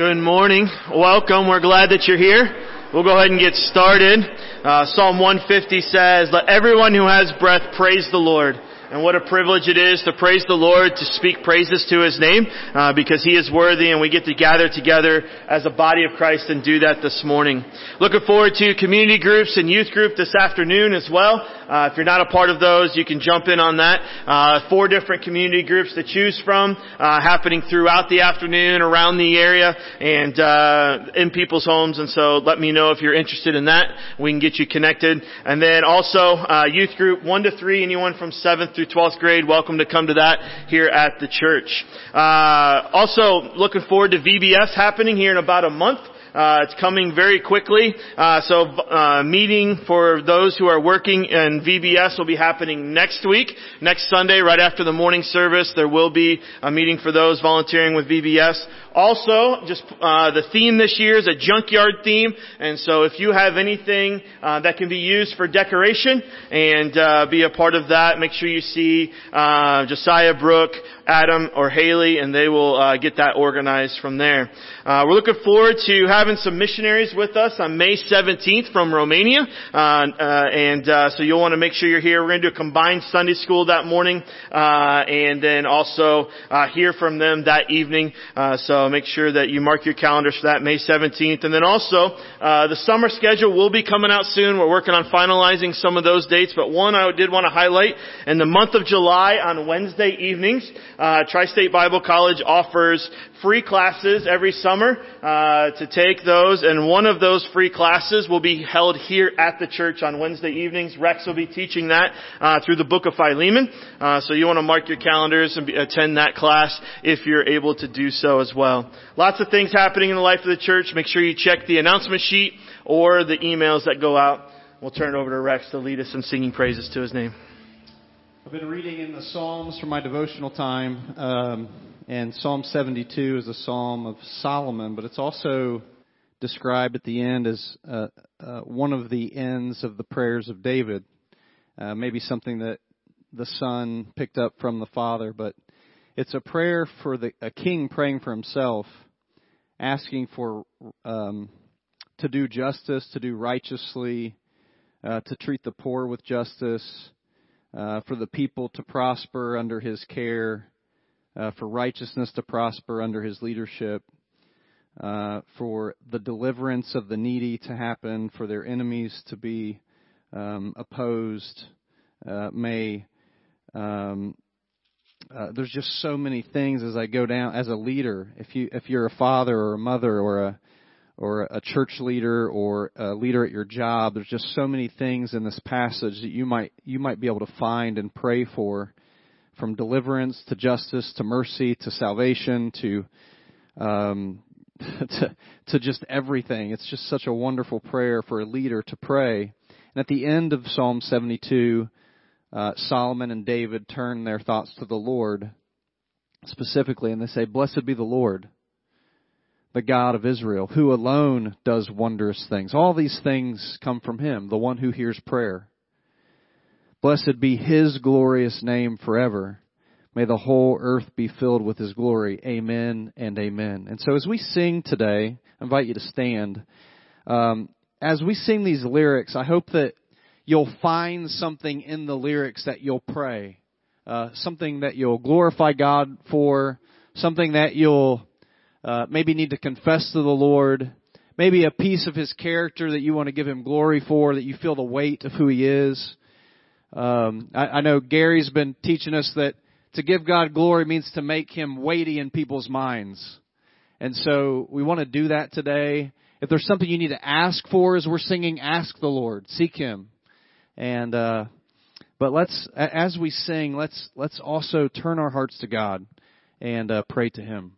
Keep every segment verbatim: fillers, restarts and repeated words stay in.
Good morning. Welcome. We're glad that you're here. We'll go ahead and get started. Uh, Psalm one fifty says, "Let everyone who has breath praise the Lord." And what a privilege it is to praise the Lord, to speak praises to His name, uh, because He is worthy, and we get to gather together as a body of Christ and do that this morning. Looking forward to community groups and youth group this afternoon as well. Uh, if you're not a part of those, you can jump in on that. Uh, four different community groups to choose from, uh, happening throughout the afternoon around the area and uh, in people's homes. And so let me know if you're interested in that. We can get you connected. And then also uh, youth group one to three, anyone from seventh through twelfth grade, welcome to come to that here at the church. Uh, also looking forward to V B S happening here in about a month. Uh, it's coming very quickly. Uh, so, uh, meeting for those who are working in V B S will be happening next week, next Sunday, right after the morning service. There will be a meeting for those volunteering with V B S. Also, just uh, the theme this year is a junkyard theme, and so if you have anything uh, that can be used for decoration and uh, be a part of that, make sure you see uh, Josiah, Brooke, Adam, or Haley, and they will uh, get that organized from there. Uh, we're looking forward to having some missionaries with us on May seventeenth from Romania, uh, uh, and uh, so you'll want to make sure you're here. We're going to do a combined Sunday school that morning, uh, and then also uh, hear from them that evening. Uh, so make sure that you mark your calendars for that May seventeenth. And then also, uh, the summer schedule will be coming out soon. We're working on finalizing some of those dates, but one I did want to highlight, in the month of July on Wednesday evenings, uh, Tri-State Bible College offers free classes every summer uh, to take those, and one of those free classes will be held here at the church on Wednesday evenings. Rex will be teaching that uh, through the book of Philemon, uh, so you want to mark your calendars and be, attend that class if you're able to do so as well. Lots of things happening in the life of the church. Make sure you check the announcement sheet or the emails that go out. We'll turn it over to Rex to lead us in singing praises to His name. I've been reading in the Psalms for my devotional time, um, and Psalm seventy-two is a psalm of Solomon, but it's also described at the end as uh, uh, one of the ends of the prayers of David, uh, maybe something that the son picked up from the father, but it's a prayer for the a king praying for himself, asking for um, to do justice, to do righteously, uh, to treat the poor with justice, uh, for the people to prosper under his care, uh, for righteousness to prosper under his leadership, uh, for the deliverance of the needy to happen, for their enemies to be um, opposed. Uh, may um, uh, there's just so many things as I go down as a leader. If you if you're a father or a mother or a or a church leader or a leader at your job, there's just so many things in this passage that you might you might be able to find and pray for, from deliverance to justice to mercy to salvation to um, to, to just everything. It's just such a wonderful prayer for a leader to pray. And at the end of Psalm seventy-two, uh, Solomon and David turn their thoughts to the Lord specifically, and they say, "Blessed be the Lord, the God of Israel, who alone does wondrous things." All these things come from Him, the one who hears prayer. Blessed be His glorious name forever. May the whole earth be filled with His glory. Amen and amen. And so as we sing today, I invite you to stand. Um, as we sing these lyrics, I hope that you'll find something in the lyrics that you'll pray. Uh, something that you'll glorify God for. Something that you'll Uh, maybe need to confess to the Lord, maybe a piece of His character that you want to give Him glory for, that you feel the weight of who He is. Um, I, I know Gary's been teaching us that to give God glory means to make Him weighty in people's minds. And so we want to do that today. If there's something you need to ask for as we're singing, ask the Lord, seek Him. And uh, but let's, as we sing, let's let's also turn our hearts to God and uh, pray to Him.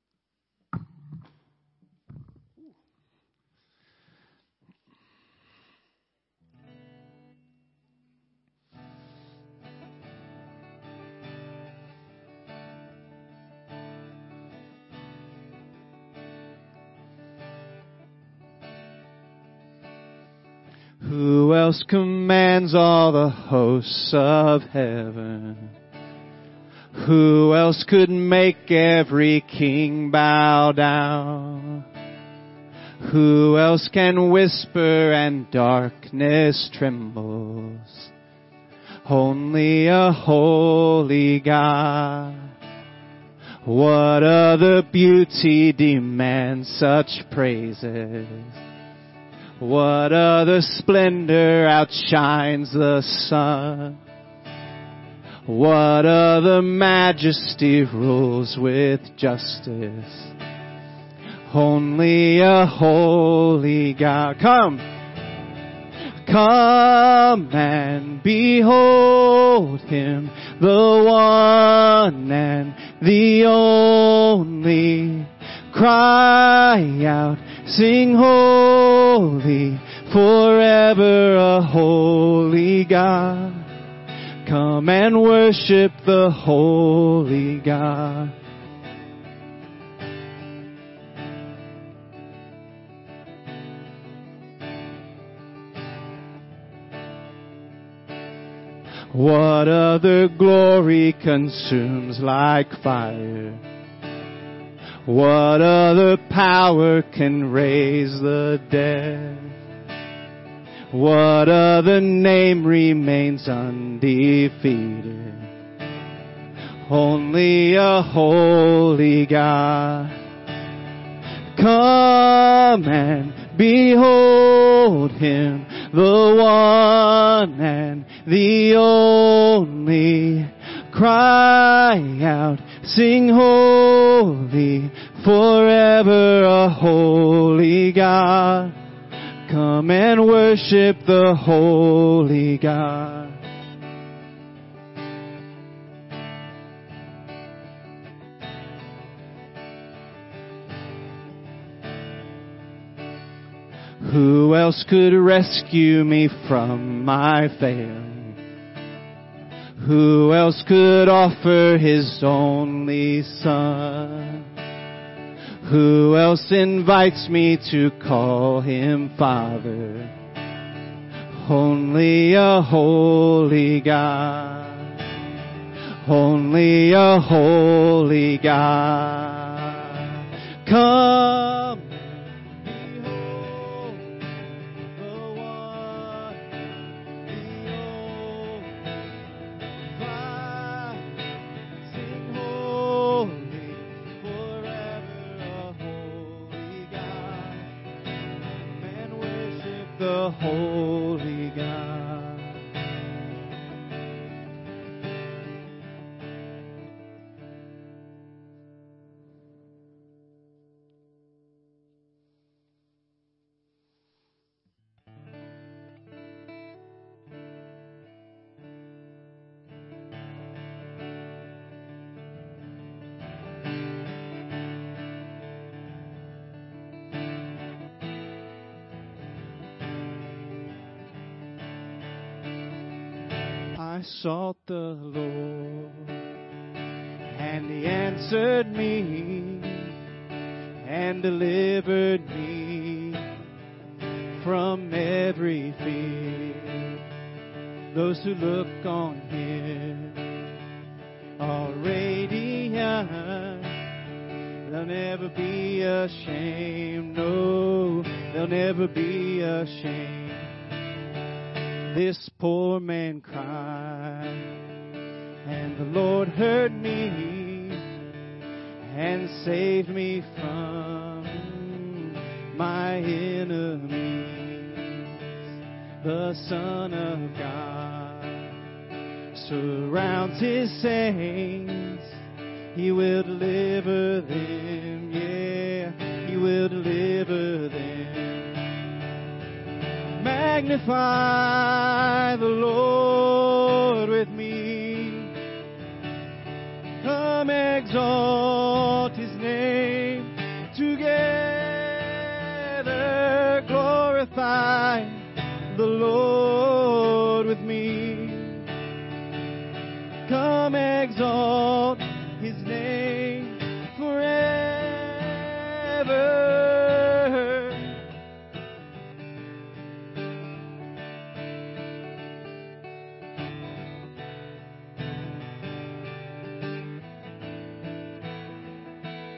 Who else commands all the hosts of heaven? Who else could make every king bow down? Who else can whisper and darkness trembles? Only a holy God. What other beauty demands such praises? What other splendor outshines the sun? What other majesty rules with justice? Only a holy God. Come, come and behold Him, the one and the only. Cry out, sing holy, forever a holy God. Come and worship the holy God. What other glory consumes like fire? What other power can raise the dead? What other name remains undefeated? Only a holy God. Come and behold Him, the one and the only. Cry out, sing holy, forever a holy God. Come and worship the holy God. Who else could rescue me from my failing? Who else could offer His only Son? Who else invites me to call Him Father? Only a holy God. Only a holy God. Come and behold the one, the only. Cry, sing holy, forever a holy God. And worship the holy God. I sought the Lord, and He answered me, and delivered me from every fear. Those who look on Him are radiant. They'll never be ashamed. No, they'll never be ashamed. This poor man cried, and the Lord heard me and saved me from my enemies. The Son of God surrounds His saints. He will deliver them. Yeah, He will deliver them. Magnify the Lord with me. Come exalt His name together. Glorify the Lord with me. Come exalt His name forever.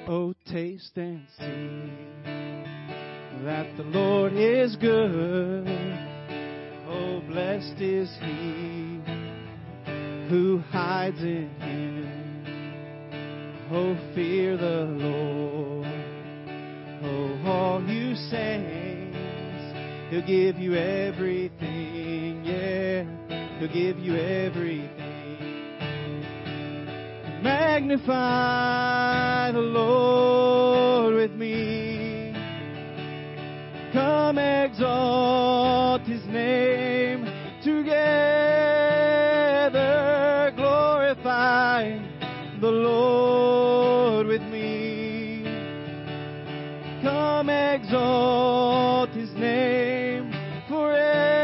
Oh, taste and see that the Lord is good. Oh, blessed is he who hides in him. Oh, fear the Lord. Oh, all you saints, he'll give you everything. Yeah, he'll give you everything. Magnify the Lord with me. Come exalt his name together. Glorify the Lord with me. Come exalt his name forever.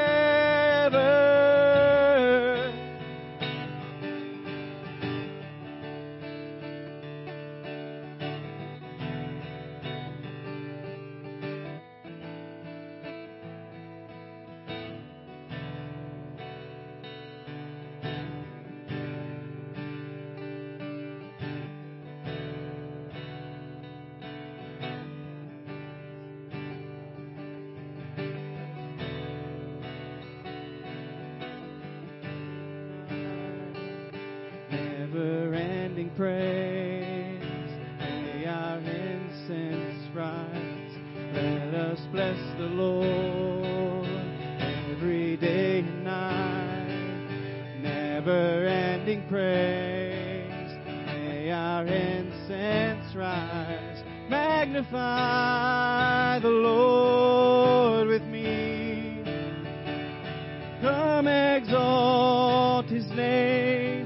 Never-ending praise, may our incense rise. Let us bless the Lord every day and night. Never-ending praise, may our incense rise. Magnify the Lord with me. Come exalt his name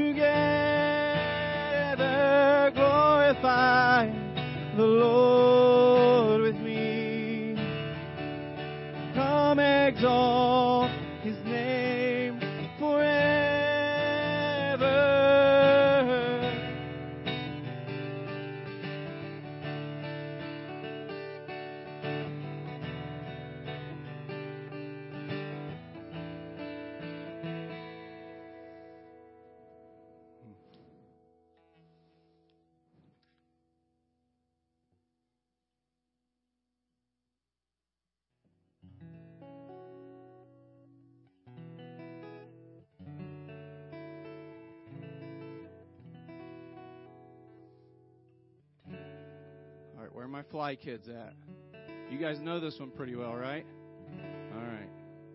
together. Glorify the Lord with me. Come exalt his name forever. All right, where are my fly kids at? You guys know this one pretty well, right? All right.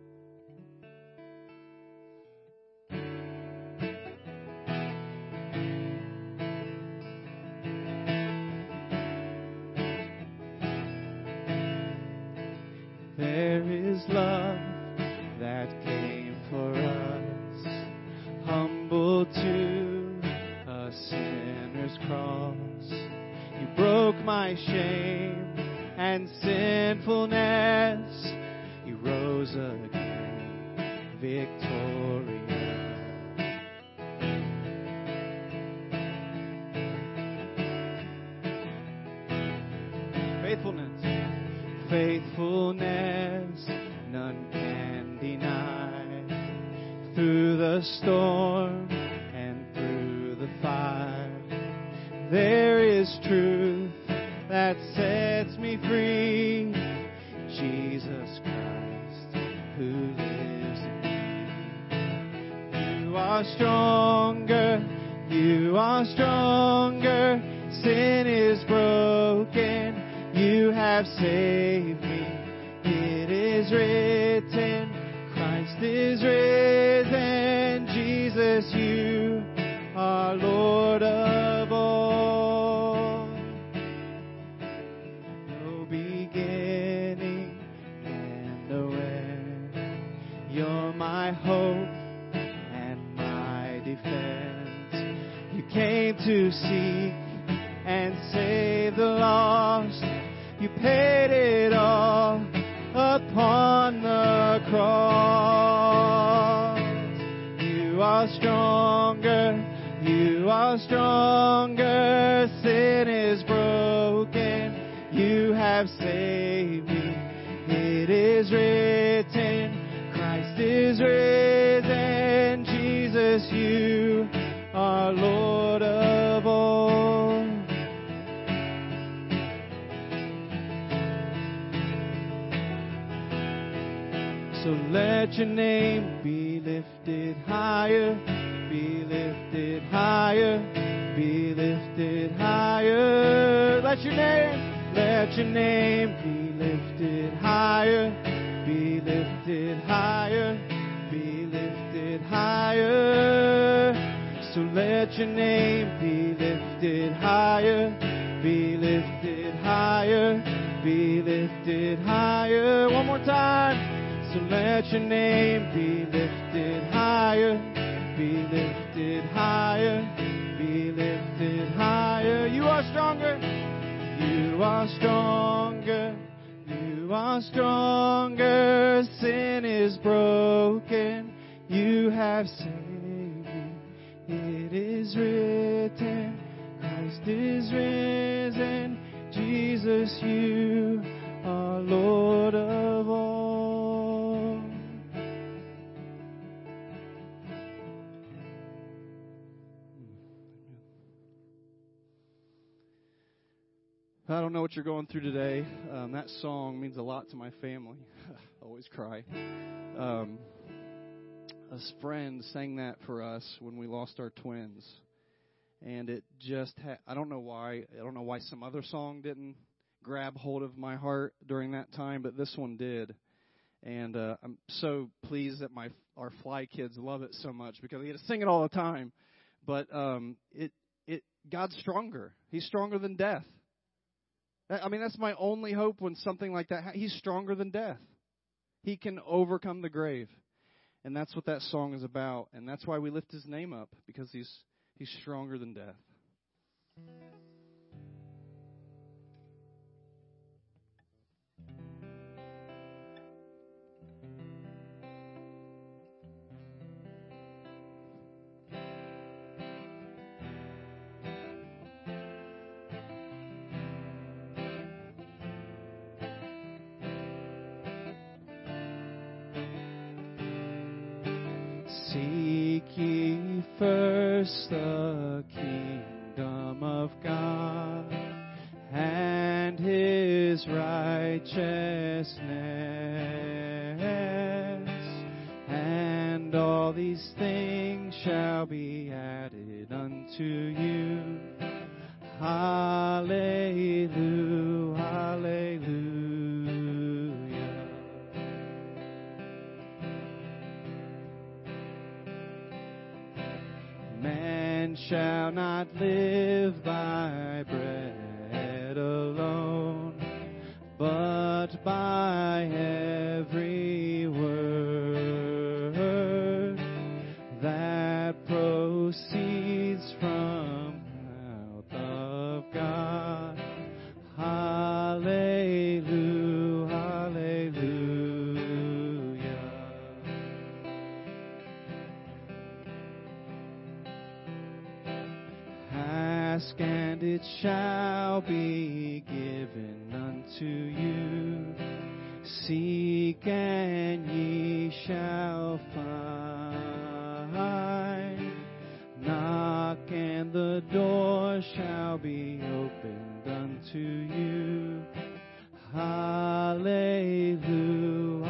There is love that came for us, humble to a sinner's cross. You broke my shame and sinfulness. You rose again, victorious. Faithfulness, faithfulness, none can deny. Through the storm and through the fire, there is truth that sets me free. Jesus Christ, who lives in me. You are stronger, you are stronger. Sin is broken, you have saved me. It is written, Christ is risen. Jesus, you are Lord of all. No beginning and no end. You're my hope and my defense. You came to seek and save the lost. You paid it all upon the cross. You are stronger, you are stronger. Sin is broken, you have saved me. It is written, Christ is risen. Jesus, you are Lord of all. So let your name be lifted higher, be lifted higher, be lifted higher. Let your name, let your name be lifted higher, be lifted higher, be lifted higher. So let your name be lifted higher, be lifted higher, be lifted higher. One more time. So let your name be lifted higher, be lifted higher, be lifted higher. You are stronger, you are stronger, you are stronger. Sin is broken, you have saved me. It is written, Christ is risen, Jesus, you are Lord of all. I don't know what you're going through today. Um, that song means a lot to my family. I always cry. Um, a friend sang that for us when we lost our twins. And it just, ha- I don't know why. I don't know why some other song didn't grab hold of my heart during that time, but this one did. And uh, I'm so pleased that my our fly kids love it so much because they get to sing it all the time. But um, it it God's stronger. He's stronger than death. I mean, that's my only hope when something like that happens. He's stronger than death. He can overcome the grave. And that's what that song is about. And that's why we lift his name up, because he's he's stronger than death. Seek ye first the kingdom of God and his righteousness, and all these things shall be added unto you. Hallelujah, hallelujah. Man shall not live by bread alone, but by every word that proceeds from the mouth of God. Hallelujah, hallelujah. Ask and it shall be given unto you. Seek and ye shall find. Knock and the door shall be opened unto you. Hallelujah,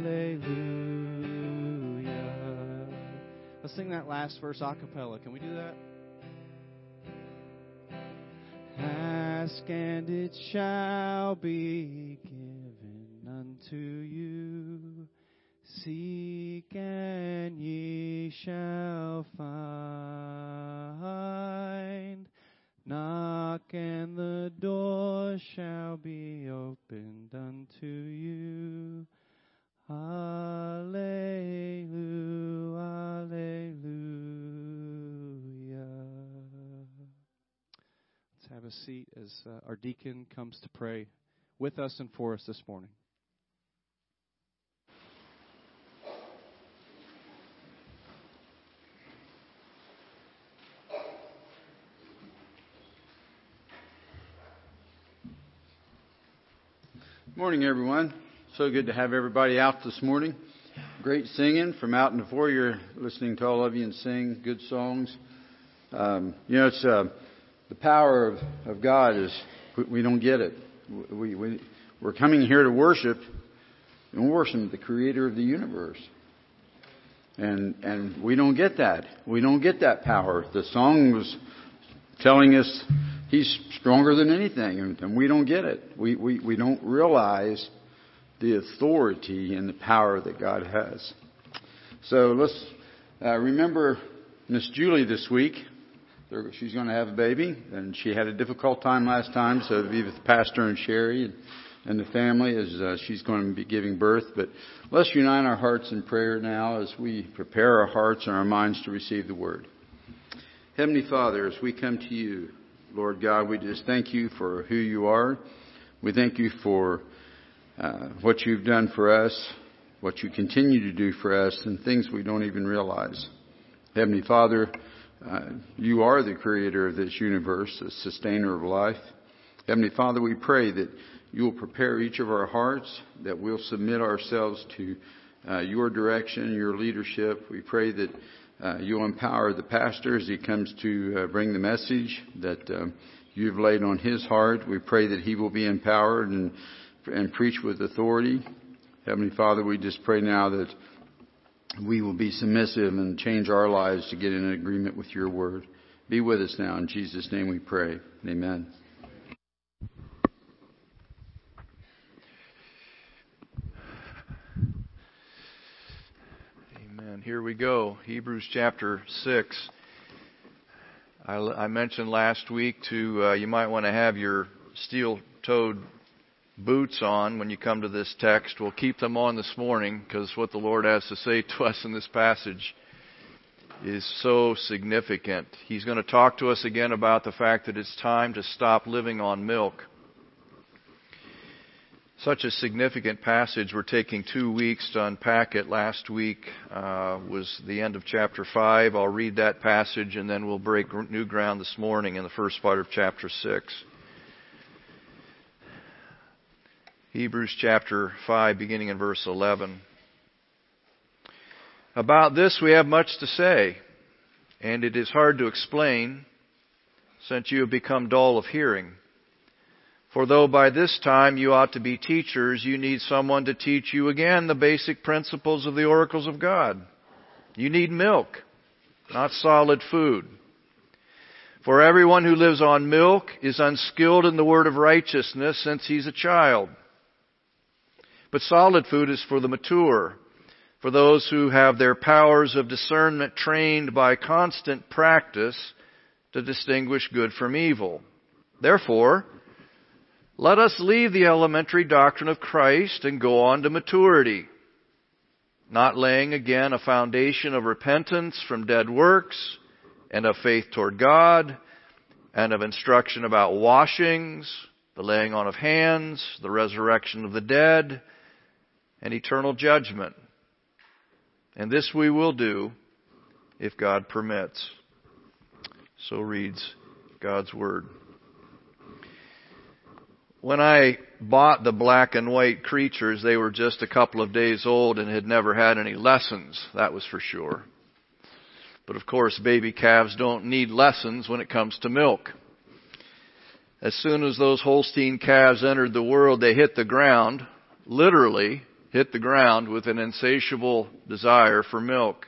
hallelujah. Let's sing that last verse a cappella. Can we do that? Ask and it shall be given unto you. Seek and ye shall find. Knock and the door shall be opened unto you. Hallelujah, hallelujah. Let's have a seat as uh, our deacon comes to pray with us and for us this morning. Morning, everyone. So good to have everybody out this morning. Great singing from out in the foyer, listening to all of you and sing good songs. Um, you know, it's uh, the power of, of God is we, we don't get it. We, we we're coming here to worship, and worship the Creator of the universe. And and we don't get that. We don't get that power. The song was telling us He's stronger than anything, and we don't get it. We we, we don't realize the authority and the power that God has. So let's uh, remember Miss Julie this week. She's going to have a baby, and she had a difficult time last time, so to be with the pastor and Sherry and, and the family as uh, she's going to be giving birth. But let's unite our hearts in prayer now as we prepare our hearts and our minds to receive the Word. Heavenly Father, as we come to you, Lord God, we just thank you for who you are. We thank you for uh, what you've done for us, what you continue to do for us, and things we don't even realize. Heavenly Father, uh, you are the creator of this universe, the sustainer of life. Heavenly Father, we pray that you will prepare each of our hearts, that we'll submit ourselves to uh, your direction, your leadership. We pray that uh, you'll empower the pastor as he comes to uh, bring the message that uh, you've laid on his heart. We pray that he will be empowered and, and preach with authority. Heavenly Father, we just pray now that we will be submissive and change our lives to get in agreement with your word. Be with us now. In Jesus' name we pray. Amen. Amen. Here we go. Hebrews chapter six. I, I mentioned last week to uh, you might want to have your steel-toed boots on when you come to this text. We'll keep them on this morning because what the Lord has to say to us in this passage is so significant. He's going to talk to us again about the fact that it's time to stop living on milk. Such a significant passage. We're taking two weeks to unpack it. Last week uh, was the end of chapter five. I'll read that passage and then we'll break new ground this morning in the first part of chapter six. Hebrews chapter five, beginning in verse eleven. About this we have much to say, and it is hard to explain, since you have become dull of hearing. For though by this time you ought to be teachers, you need someone to teach you again the basic principles of the oracles of God. You need milk, not solid food. For everyone who lives on milk is unskilled in the word of righteousness, since he's a child. But solid food is for the mature, for those who have their powers of discernment trained by constant practice to distinguish good from evil. Therefore, let us leave the elementary doctrine of Christ and go on to maturity, not laying again a foundation of repentance from dead works and of faith toward God and of instruction about washings, the laying on of hands, the resurrection of the dead, and eternal judgment. And this we will do if God permits. So reads God's Word. When I bought the black and white creatures, they were just a couple of days old and had never had any lessons, that was for sure. But of course, baby calves don't need lessons when it comes to milk. As soon as those Holstein calves entered the world, they hit the ground, literally hit the ground with an insatiable desire for milk.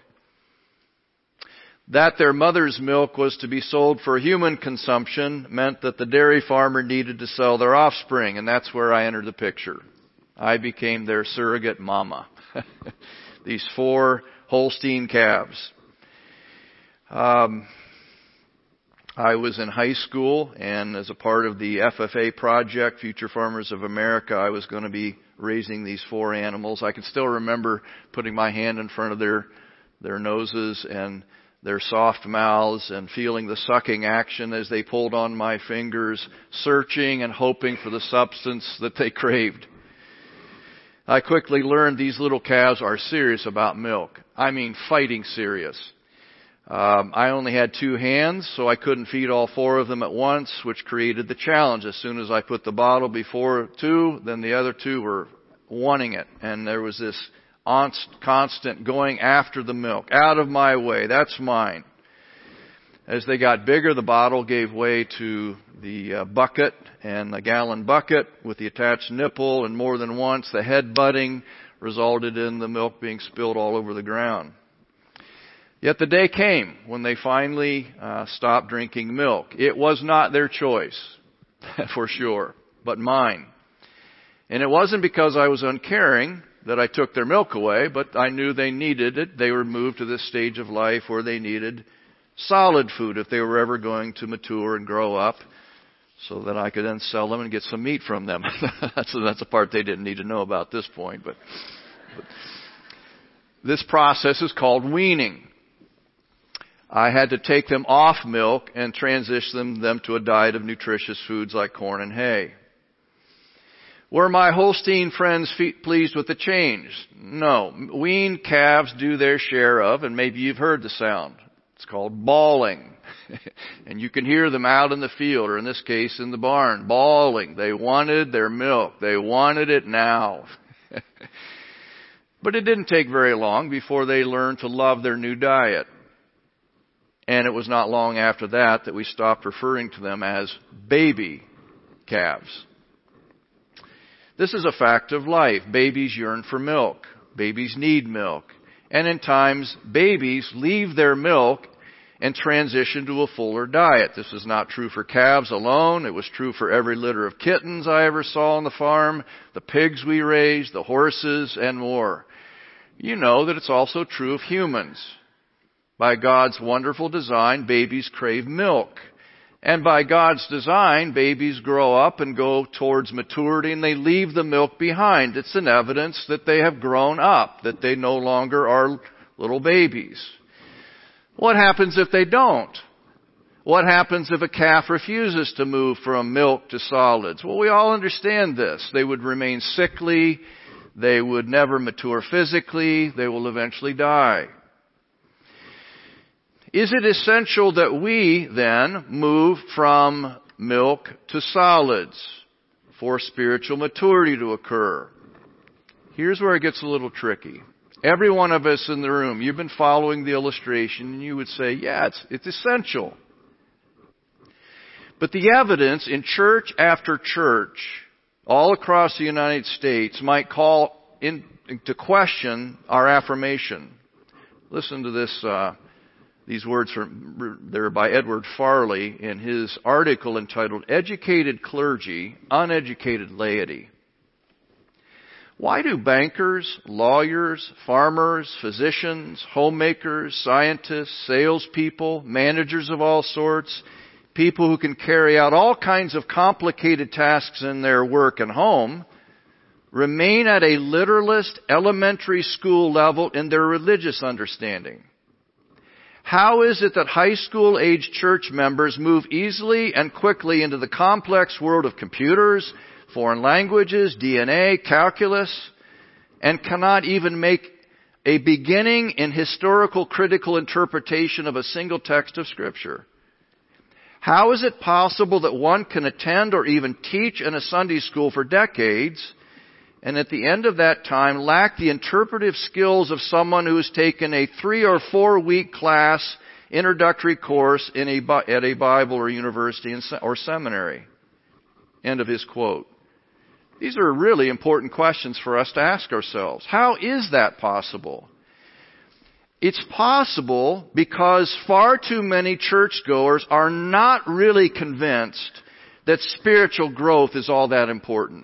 That their mother's milk was to be sold for human consumption meant that the dairy farmer needed to sell their offspring, and that's where I entered the picture. I became their surrogate mama. These four Holstein calves. Um, I was in high school, and as a part of the F F A project, Future Farmers of America, I was going to be raising these four animals. I can still remember putting my hand in front of their their noses and their soft mouths and feeling the sucking action as they pulled on my fingers, searching and hoping for the substance that they craved. I quickly learned these little calves are serious about milk. I mean, fighting serious. Um, I only had two hands, so I couldn't feed all four of them at once, which created the challenge. As soon as I put the bottle before two, then the other two were wanting it. And there was this constant going after the milk. Out of my way, that's mine. As they got bigger, the bottle gave way to the uh, bucket and the gallon bucket with the attached nipple, and more than once the head butting, resulted in the milk being spilled all over the ground. Yet the day came when they finally uh, stopped drinking milk. It was not their choice, for sure, but mine. And it wasn't because I was uncaring that I took their milk away, but I knew they needed it. They were moved to this stage of life where they needed solid food if they were ever going to mature and grow up, so that I could then sell them and get some meat from them. that's, that's a part they didn't need to know about at this point. But, but this process is called weaning. I had to take them off milk and transition them to a diet of nutritious foods like corn and hay. Were my Holstein friends pleased with the change? No. Weaned calves do their share of, and maybe you've heard the sound. It's called bawling. And you can hear them out in the field, or in this case in the barn, bawling. They wanted their milk. They wanted it now. But it didn't take very long before they learned to love their new diet. And it was not long after that that we stopped referring to them as baby calves. This is a fact of life. Babies yearn for milk. Babies need milk. And in times, babies leave their milk and transition to a fuller diet. This is not true for calves alone. It was true for every litter of kittens I ever saw on the farm, the pigs we raised, the horses, and more. You know that it's also true of humans. By God's wonderful design, babies crave milk. And by God's design, babies grow up and go towards maturity and they leave the milk behind. It's an evidence that they have grown up, that they no longer are little babies. What happens if they don't? What happens if a calf refuses to move from milk to solids? Well, we all understand this. They would remain sickly. They would never mature physically. They will eventually die. Is it essential that we then move from milk to solids for spiritual maturity to occur? Here's where it gets a little tricky. Every one of us in the room, you've been following the illustration and you would say, yeah, it's, it's essential. But the evidence in church after church all across the United States might call into question our affirmation. Listen to this, uh, these words from, they're by Edward Farley in his article entitled Educated Clergy, Uneducated Laity. Why do bankers, lawyers, farmers, physicians, homemakers, scientists, salespeople, managers of all sorts, people who can carry out all kinds of complicated tasks in their work and home, remain at a literalist elementary school level in their religious understanding? How is it that high school age church members move easily and quickly into the complex world of computers, foreign languages, D N A, calculus, and cannot even make a beginning in historical critical interpretation of a single text of Scripture? How is it possible that one can attend or even teach in a Sunday school for decades and at the end of that time lack the interpretive skills of someone who has taken a three or four week class introductory course in a, at a Bible or university or seminary? End of his quote. These are really important questions for us to ask ourselves. How is that possible? It's possible because far too many churchgoers are not really convinced that spiritual growth is all that important.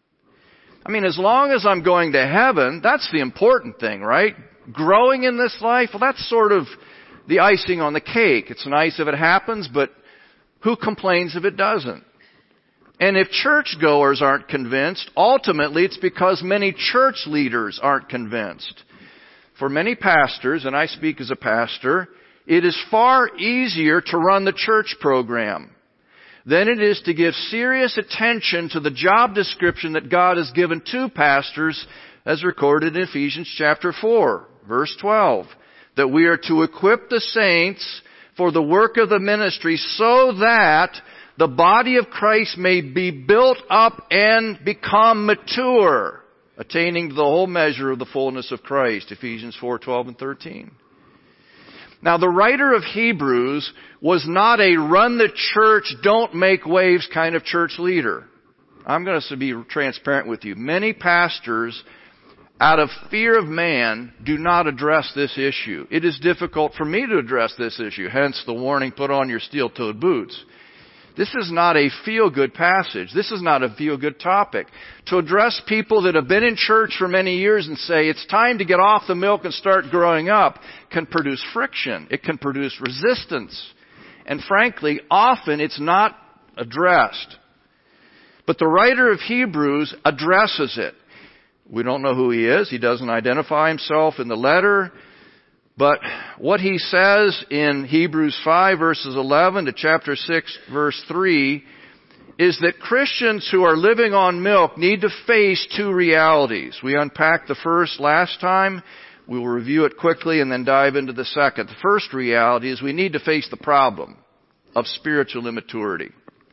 I mean, as long as I'm going to heaven, that's the important thing, right? Growing in this life, well, that's sort of the icing on the cake. It's nice if it happens, but who complains if it doesn't? And if churchgoers aren't convinced, ultimately it's because many church leaders aren't convinced. For many pastors, and I speak as a pastor, it is far easier to run the church program than it is to give serious attention to the job description that God has given to pastors as recorded in Ephesians chapter four, verse twelve, that we are to equip the saints for the work of the ministry so that the body of Christ may be built up and become mature, attaining to the whole measure of the fullness of Christ, Ephesians four, twelve and thirteen. Now, the writer of Hebrews was not a run the church, don't make waves kind of church leader. I'm going to be transparent with you. Many pastors out of fear of man, do not address this issue. It is difficult for me to address this issue, hence the warning, put on your steel-toed boots. This is not a feel-good passage. This is not a feel-good topic. To address people that have been in church for many years and say it's time to get off the milk and start growing up can produce friction. It can produce resistance. And frankly, often it's not addressed. But the writer of Hebrews addresses it. We don't know who he is. He doesn't identify himself in the letter. But what he says in Hebrews five verses eleven to chapter six verse three is that Christians who are living on milk need to face two realities. We unpacked the first last time. We will review it quickly and then dive into the second. The first reality is we need to face the problem of spiritual immaturity.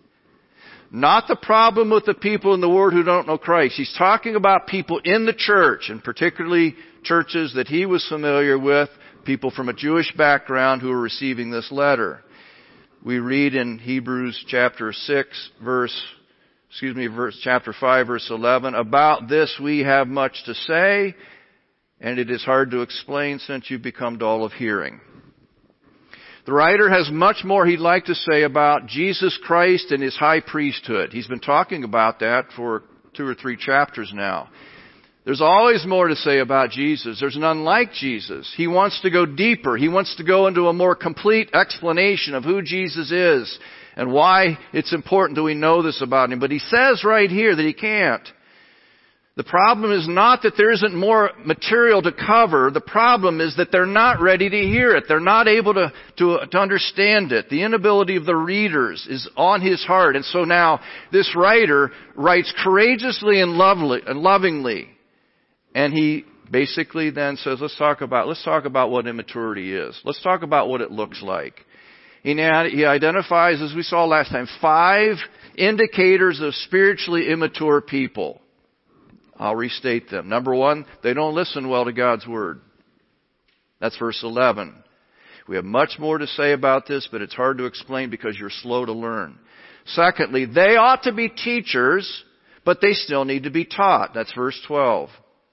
Not the problem with the people in the world who don't know Christ. He's talking about people in the church, and particularly churches that he was familiar with, people from a Jewish background who are receiving this letter. We read in Hebrews chapter six verse, excuse me, verse, chapter five verse eleven, about this we have much to say, and it is hard to explain since you've become dull of hearing. The writer has much more he'd like to say about Jesus Christ and his high priesthood. He's been talking about that for two or three chapters now. There's always more to say about Jesus. There's none like Jesus. He wants to go deeper. He wants to go into a more complete explanation of who Jesus is and why it's important that we know this about him. But he says right here that he can't. The problem is not that there isn't more material to cover. The problem is that they're not ready to hear it. They're not able to, to, to understand it. The inability of the readers is on his heart. And so now this writer writes courageously and lovely, and lovingly. And he basically then says, let's talk about, let's talk about what immaturity is. Let's talk about what it looks like. He, he identifies, as we saw last time, five indicators of spiritually immature people. I'll restate them. Number one, they don't listen well to God's Word. That's verse eleven. We have much more to say about this, but it's hard to explain because you're slow to learn. Secondly, they ought to be teachers, but they still need to be taught. That's verse twelve.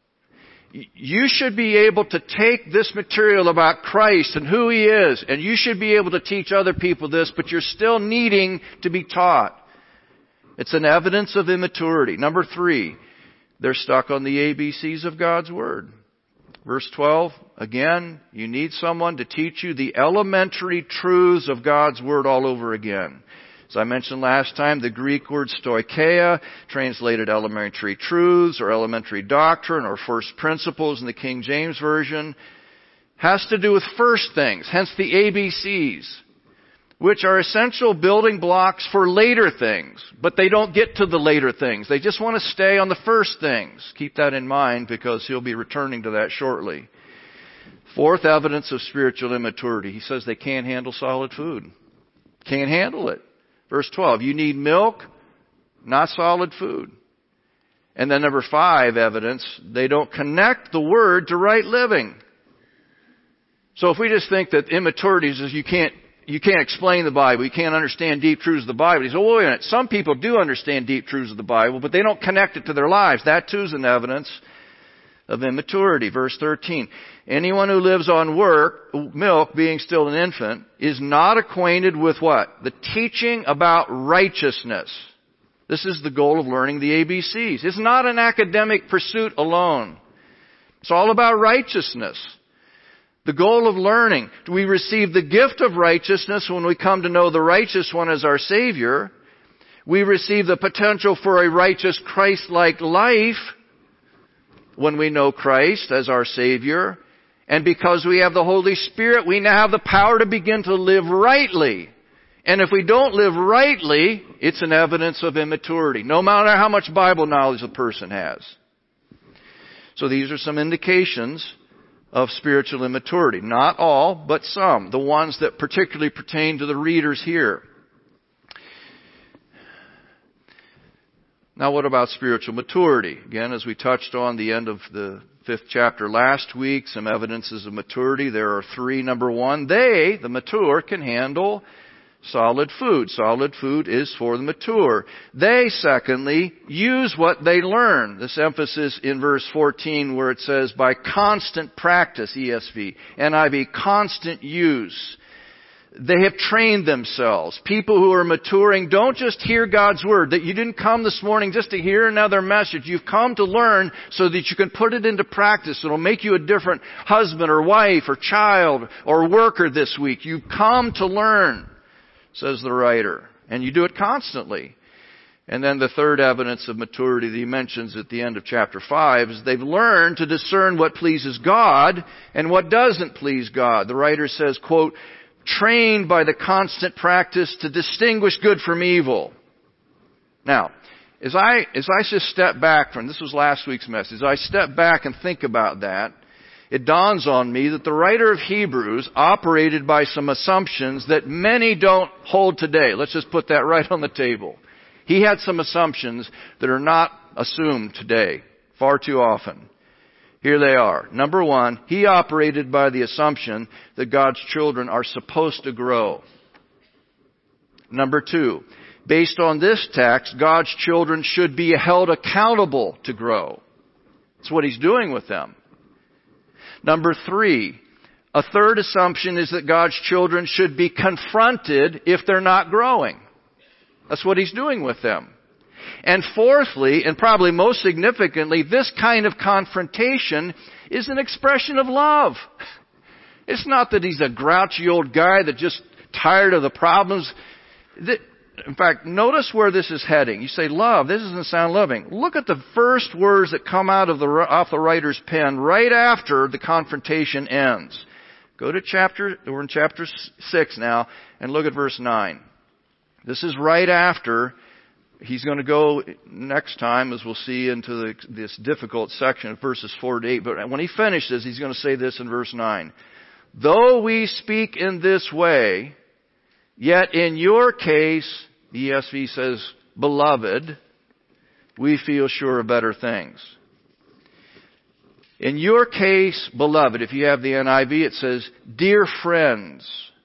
You should be able to take this material about Christ and who He is, and you should be able to teach other people this, but you're still needing to be taught. It's an evidence of immaturity. Number three, they're stuck on the A B Cs of God's Word. Verse twelve, again, you need someone to teach you the elementary truths of God's Word all over again. As I mentioned last time, the Greek word stoicheia, translated elementary truths or elementary doctrine or first principles in the King James Version, has to do with first things, hence the A B Cs, which are essential building blocks for later things. But they don't get to the later things. They just want to stay on the first things. Keep that in mind because he'll be returning to that shortly. Fourth evidence of spiritual immaturity. He says they can't handle solid food. Can't handle it. Verse twelve, you need milk, not solid food. And then number five evidence, they don't connect the Word to right living. So if we just think that immaturity is you can't, you can't explain the Bible, you can't understand deep truths of the Bible. He says, oh, wait a minute, some people do understand deep truths of the Bible, but they don't connect it to their lives. That too is an evidence of immaturity. Verse thirteen, anyone who lives on work, milk, being still an infant, is not acquainted with what? The teaching about righteousness. This is the goal of learning the A B Cs. It's not an academic pursuit alone. It's all about righteousness. The goal of learning. We receive the gift of righteousness when we come to know the righteous one as our Savior. We receive the potential for a righteous Christ-like life when we know Christ as our Savior. And because we have the Holy Spirit, we now have the power to begin to live rightly. And if we don't live rightly, it's an evidence of immaturity, no matter how much Bible knowledge a person has. So these are some indications of spiritual immaturity. Not all, but some. The ones that particularly pertain to the readers here. Now what about spiritual maturity? Again, as we touched on the end of the fifth chapter last week, some evidences of maturity. There are three. Number one, they, the mature, can handle solid food. Solid food is for the mature. They, secondly, use what they learn. This emphasis in verse fourteen where it says, by constant practice, E S V, N I V, constant use. They have trained themselves. People who are maturing don't just hear God's Word. That you didn't come this morning just to hear another message. You've come to learn so that you can put it into practice. It'll make you a different husband or wife or child or worker this week. You've come to learn, says the writer. And you do it constantly. And then the third evidence of maturity that he mentions at the end of chapter five is they've learned to discern what pleases God and what doesn't please God. The writer says, quote, trained by the constant practice to distinguish good from evil. Now, as I, as I just step back from, this was last week's message, as I step back and think about that, it dawns on me that the writer of Hebrews operated by some assumptions that many don't hold today. Let's just put that right on the table. He had some assumptions that are not assumed today, far too often. Here they are. Number one, he operated by the assumption that God's children are supposed to grow. Number two, based on this text, God's children should be held accountable to grow. That's what he's doing with them. Number three, a third assumption is that God's children should be confronted if they're not growing. That's what he's doing with them. And fourthly, and probably most significantly, this kind of confrontation is an expression of love. It's not that he's a grouchy old guy that's just tired of the problems. In fact, notice where this is heading. You say, love, this doesn't sound loving. Look at the first words that come out of the, off the writer's pen right after the confrontation ends. Go to chapter, we're in chapter six now, and look at verse nine. This is right after. He's going to go next time, as we'll see, into the, this difficult section of verses four to eight. But when he finishes, he's going to say this in verse nine. Though we speak in this way, yet in your case, the E S V says, beloved, we feel sure of better things. In your case, beloved, if you have the N I V, it says, dear friends.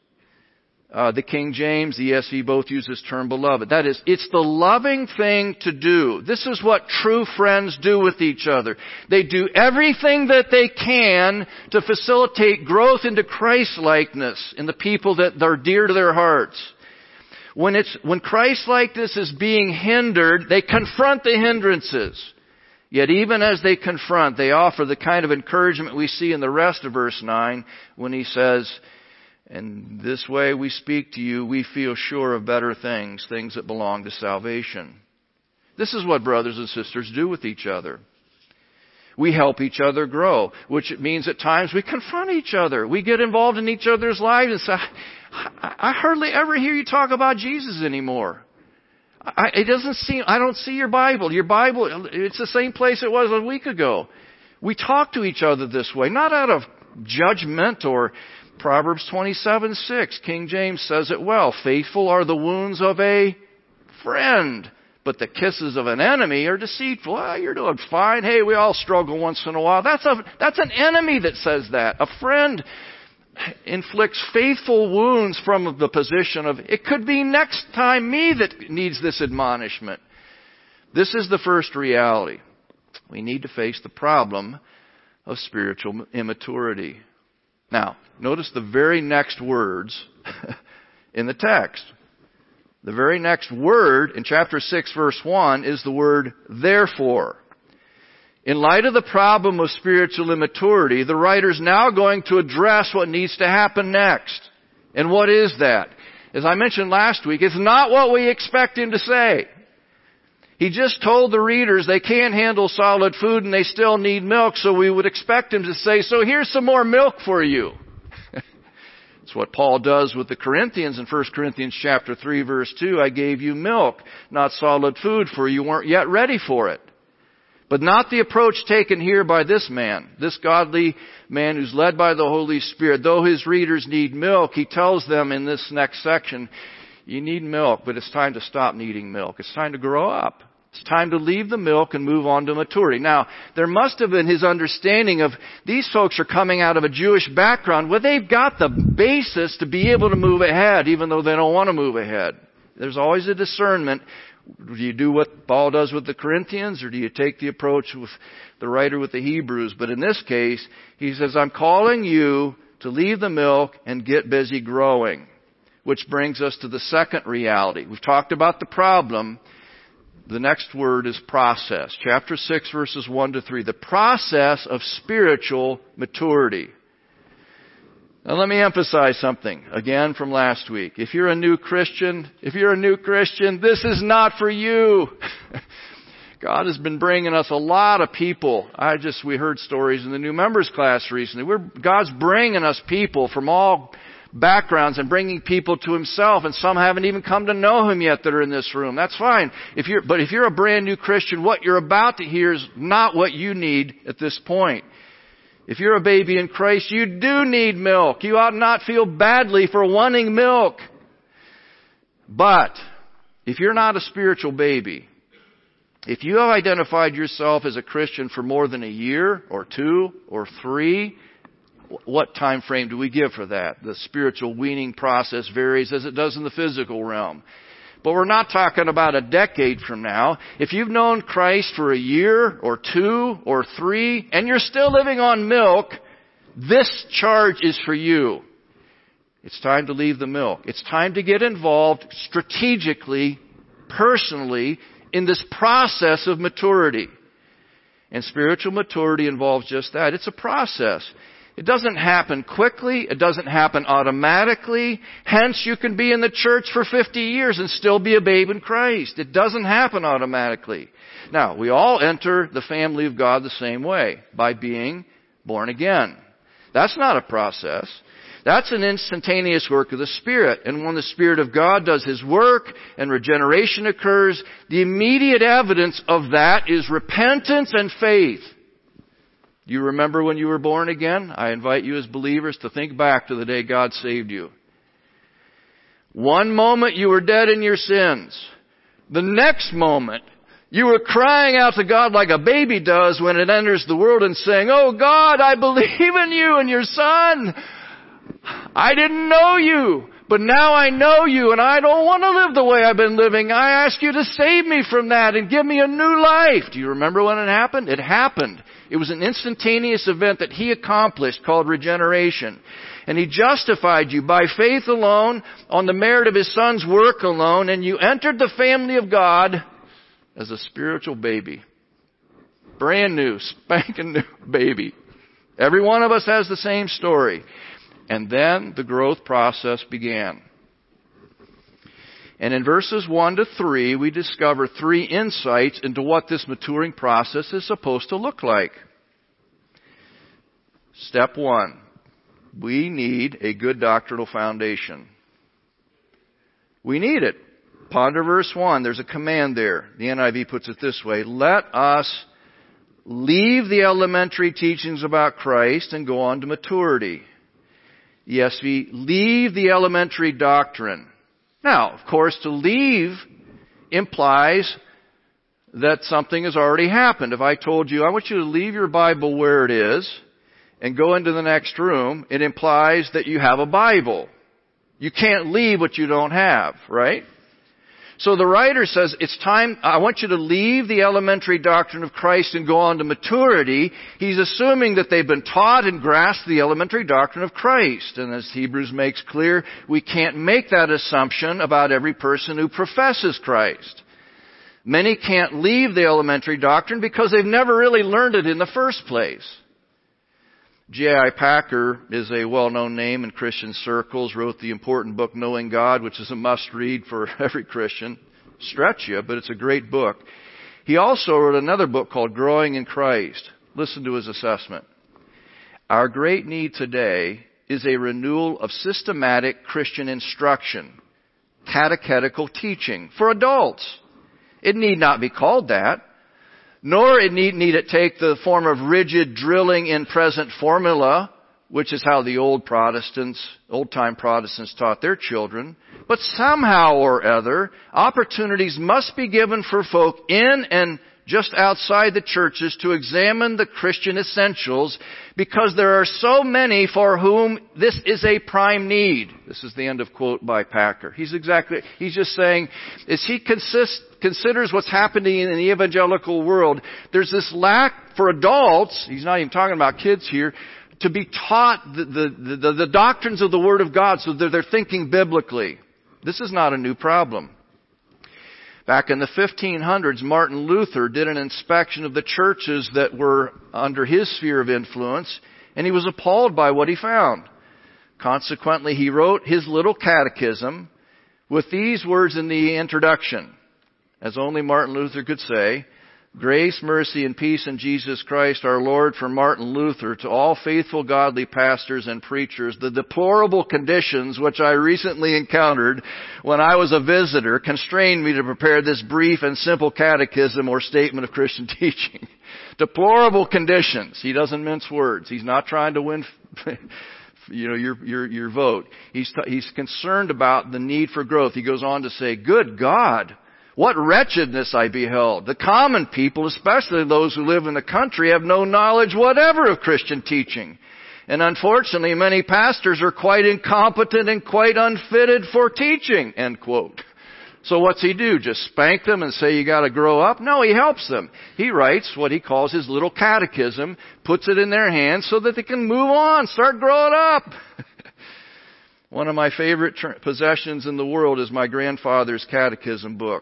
Uh, the King James, the E S V both use this term beloved. That is, it's the loving thing to do. This is what true friends do with each other. They do everything that they can to facilitate growth into Christ-likeness in the people that are dear to their hearts. When it's, when Christ-likeness is being hindered, they confront the hindrances. Yet even as they confront, they offer the kind of encouragement we see in the rest of verse nine when he says, and this way we speak to you, we feel sure of better things, things that belong to salvation. This is what brothers and sisters do with each other. We help each other grow, which means at times we confront each other. We get involved in each other's lives and say, I hardly ever hear you talk about Jesus anymore. I, it doesn't seem, I don't see your Bible. Your Bible, it's the same place it was a week ago. We talk to each other this way, not out of judgment or Proverbs twenty-seven six, King James says it well. Faithful are the wounds of a friend, but the kisses of an enemy are deceitful. Well, you're doing fine. Hey, we all struggle once in a while. That's a, that's an enemy that says that. A friend inflicts faithful wounds from the position of, it could be next time me that needs this admonishment. This is the first reality. We need to face the problem of spiritual immaturity. Now, notice the very next words in the text. The very next word in chapter six verse one is the word therefore. In light of the problem of spiritual immaturity, the writer's now going to address what needs to happen next. And what is that? As I mentioned last week, it's not what we expect him to say. He just told the readers they can't handle solid food and they still need milk, so we would expect him to say, so here's some more milk for you. It's what Paul does with the Corinthians in First Corinthians chapter three verse two. I gave you milk, not solid food, for you weren't yet ready for it. But not the approach taken here by this man, this godly man who's led by the Holy Spirit. Though his readers need milk, he tells them in this next section, you need milk, but it's time to stop needing milk. It's time to grow up. It's time to leave the milk and move on to maturity. Now, there must have been his understanding of these folks are coming out of a Jewish background where they've got the basis to be able to move ahead, even though they don't want to move ahead. There's always a discernment. Do you do what Paul does with the Corinthians, or do you take the approach with the writer with the Hebrews? But in this case, he says, I'm calling you to leave the milk and get busy growing. Which brings us to the second reality. We've talked about the problem. The next word is process. Chapter six, verses one to three. The process of spiritual maturity. Now let me emphasize something, again from last week. If you're a new Christian, if you're a new Christian, this is not for you. God has been bringing us a lot of people. I just, we heard stories in the new members class recently. We're, God's bringing us people from all backgrounds and bringing people to Himself, and some haven't even come to know Him yet that are in this room. That's fine. If you're, but if you're a brand new Christian, what you're about to hear is not what you need at this point. If you're a baby in Christ, you do need milk. You ought not feel badly for wanting milk. But if you're not a spiritual baby, if you have identified yourself as a Christian for more than a year or two or three, what time frame do we give for that? The spiritual weaning process varies as it does in the physical realm. But we're not talking about a decade from now. If you've known Christ for a year or two or three and you're still living on milk, this charge is for you. It's time to leave the milk. It's time to get involved strategically, personally, in this process of maturity. And spiritual maturity involves just that. It's a process. It doesn't happen quickly. It doesn't happen automatically. Hence, you can be in the church for fifty years and still be a babe in Christ. It doesn't happen automatically. Now, we all enter the family of God the same way, by being born again. That's not a process. That's an instantaneous work of the Spirit. And when the Spirit of God does His work and regeneration occurs, the immediate evidence of that is repentance and faith. You remember when you were born again? I invite you as believers to think back to the day God saved you. One moment you were dead in your sins. The next moment you were crying out to God like a baby does when it enters the world and saying, "Oh God, I believe in you and your Son. I didn't know you, but now I know you and I don't want to live the way I've been living. I ask you to save me from that and give me a new life." Do you remember when it happened? It happened. It was an instantaneous event that He accomplished called regeneration. And He justified you by faith alone, on the merit of His Son's work alone, and you entered the family of God as a spiritual baby. Brand new, spanking new baby. Every one of us has the same story. And then the growth process began. And in verses one to three, we discover three insights into what this maturing process is supposed to look like. Step one, we need a good doctrinal foundation. We need it. Ponder verse one. There's a command there. The N I V puts it this way: let us leave the elementary teachings about Christ and go on to maturity. E S V, leave the elementary doctrine. Now, of course, to leave implies that something has already happened. If I told you, I want you to leave your Bible where it is and go into the next room, it implies that you have a Bible. You can't leave what you don't have, right? So the writer says, it's time, I want you to leave the elementary doctrine of Christ and go on to maturity. He's assuming that they've been taught and grasped the elementary doctrine of Christ. And as Hebrews makes clear, we can't make that assumption about every person who professes Christ. Many can't leave the elementary doctrine because they've never really learned it in the first place. J I Packer is a well-known name in Christian circles, wrote the important book Knowing God, which is a must-read for every Christian. Stretch you, but it's a great book. He also wrote another book called Growing in Christ. Listen to his assessment. Our great need today is a renewal of systematic Christian instruction, catechetical teaching for adults. It need not be called that. Nor it need, need it take the form of rigid drilling in present formula which is how the old Protestants, old-time Protestants taught their children. But somehow or other, opportunities must be given for folk in and just outside the churches to examine the Christian essentials, because there are so many for whom this is a prime need. This is the end of quote by Packer. He's exactly, he's just saying, as he consist, considers what's happening in the evangelical world, there's this lack for adults, he's not even talking about kids here, to be taught the, the, the, the doctrines of the Word of God so that they're thinking biblically. This is not a new problem. Back in the fifteen hundreds, Martin Luther did an inspection of the churches that were under his sphere of influence, and he was appalled by what he found. Consequently, he wrote his little catechism with these words in the introduction, as only Martin Luther could say, "Grace, mercy, and peace in Jesus Christ our Lord from Martin Luther to all faithful godly pastors and preachers. The deplorable conditions which I recently encountered when I was a visitor constrained me to prepare this brief and simple catechism or statement of Christian teaching." Deplorable conditions. He doesn't mince words. He's not trying to win you know, your, your, your vote. He's, t- he's concerned about the need for growth. He goes on to say, "Good God! What wretchedness I beheld. The common people, especially those who live in the country, have no knowledge whatever of Christian teaching. And unfortunately, many pastors are quite incompetent and quite unfitted for teaching." End quote. So what's he do? Just spank them and say you gotta grow up? No, he helps them. He writes what he calls his little catechism, puts it in their hands so that they can move on, start growing up. One of my favorite tr- possessions in the world is my grandfather's catechism book.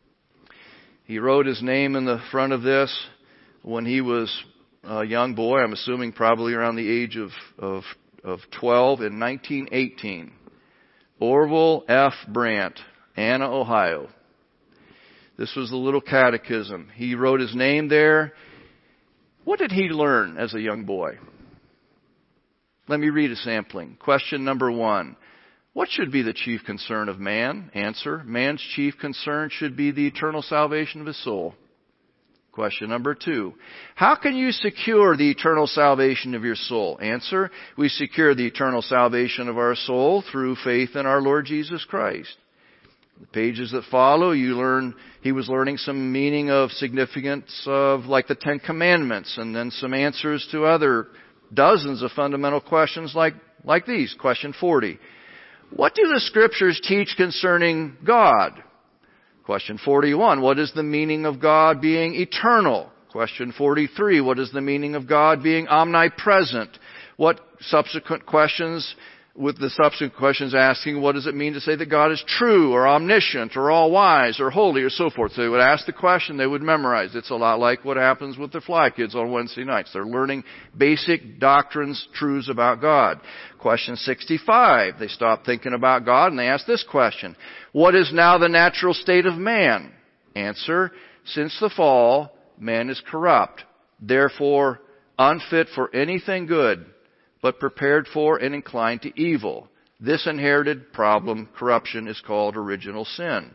He wrote his name in the front of this when he was a young boy, I'm assuming probably around the age of, of, of twelve, in nineteen eighteen. Orville F. Brandt, Anna, Ohio. This was the little catechism. He wrote his name there. What did he learn as a young boy? Let me read a sampling. Question number one. What should be the chief concern of man? Answer, man's chief concern should be the eternal salvation of his soul. Question number two. How can you secure the eternal salvation of your soul? Answer, we secure the eternal salvation of our soul through faith in our Lord Jesus Christ. The pages that follow, you learn, he was learning some meaning of significance of like the Ten Commandments, and then some answers to other dozens of fundamental questions like, like these. Question forty. What do the Scriptures teach concerning God? Question forty-one. What is the meaning of God being eternal? Question forty-three. What is the meaning of God being omnipresent? What subsequent questions, with the subsequent questions asking, what does it mean to say that God is true or omniscient or all-wise or holy or so forth? So they would ask the question, they would memorize. It's a lot like what happens with the Fly Kids on Wednesday nights. They're learning basic doctrines, truths about God. Question sixty-five. They stop thinking about God and they ask this question. What is now the natural state of man? Answer, since the fall, man is corrupt, therefore unfit for anything good, but prepared for and inclined to evil. This inherited problem, corruption, is called original sin.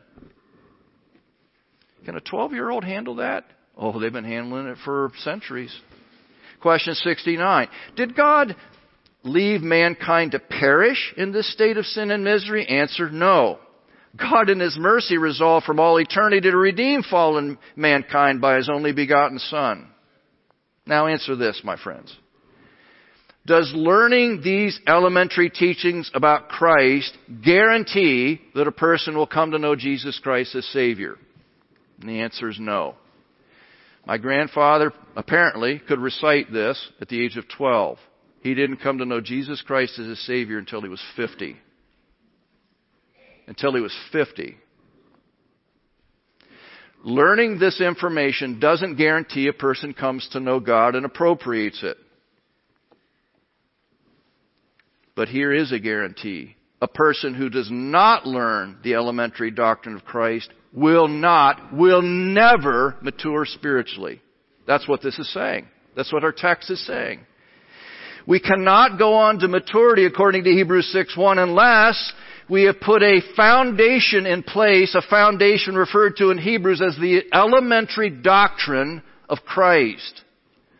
Can a twelve-year-old handle that? Oh, they've been handling it for centuries. Question sixty-nine. Did God leave mankind to perish in this state of sin and misery? Answer, no. God in His mercy resolved from all eternity to redeem fallen mankind by His only begotten Son. Now answer this, my friends. Does learning these elementary teachings about Christ guarantee that a person will come to know Jesus Christ as Savior? And the answer is no. My grandfather apparently could recite this at the age of twelve. He didn't come to know Jesus Christ as His Savior until he was fifty. Until he was fifty. Learning this information doesn't guarantee a person comes to know God and appropriates it. But here is a guarantee. A person who does not learn the elementary doctrine of Christ will not, will never mature spiritually. That's what this is saying. That's what our text is saying. We cannot go on to maturity according to Hebrews six one unless we have put a foundation in place, a foundation referred to in Hebrews as the elementary doctrine of Christ.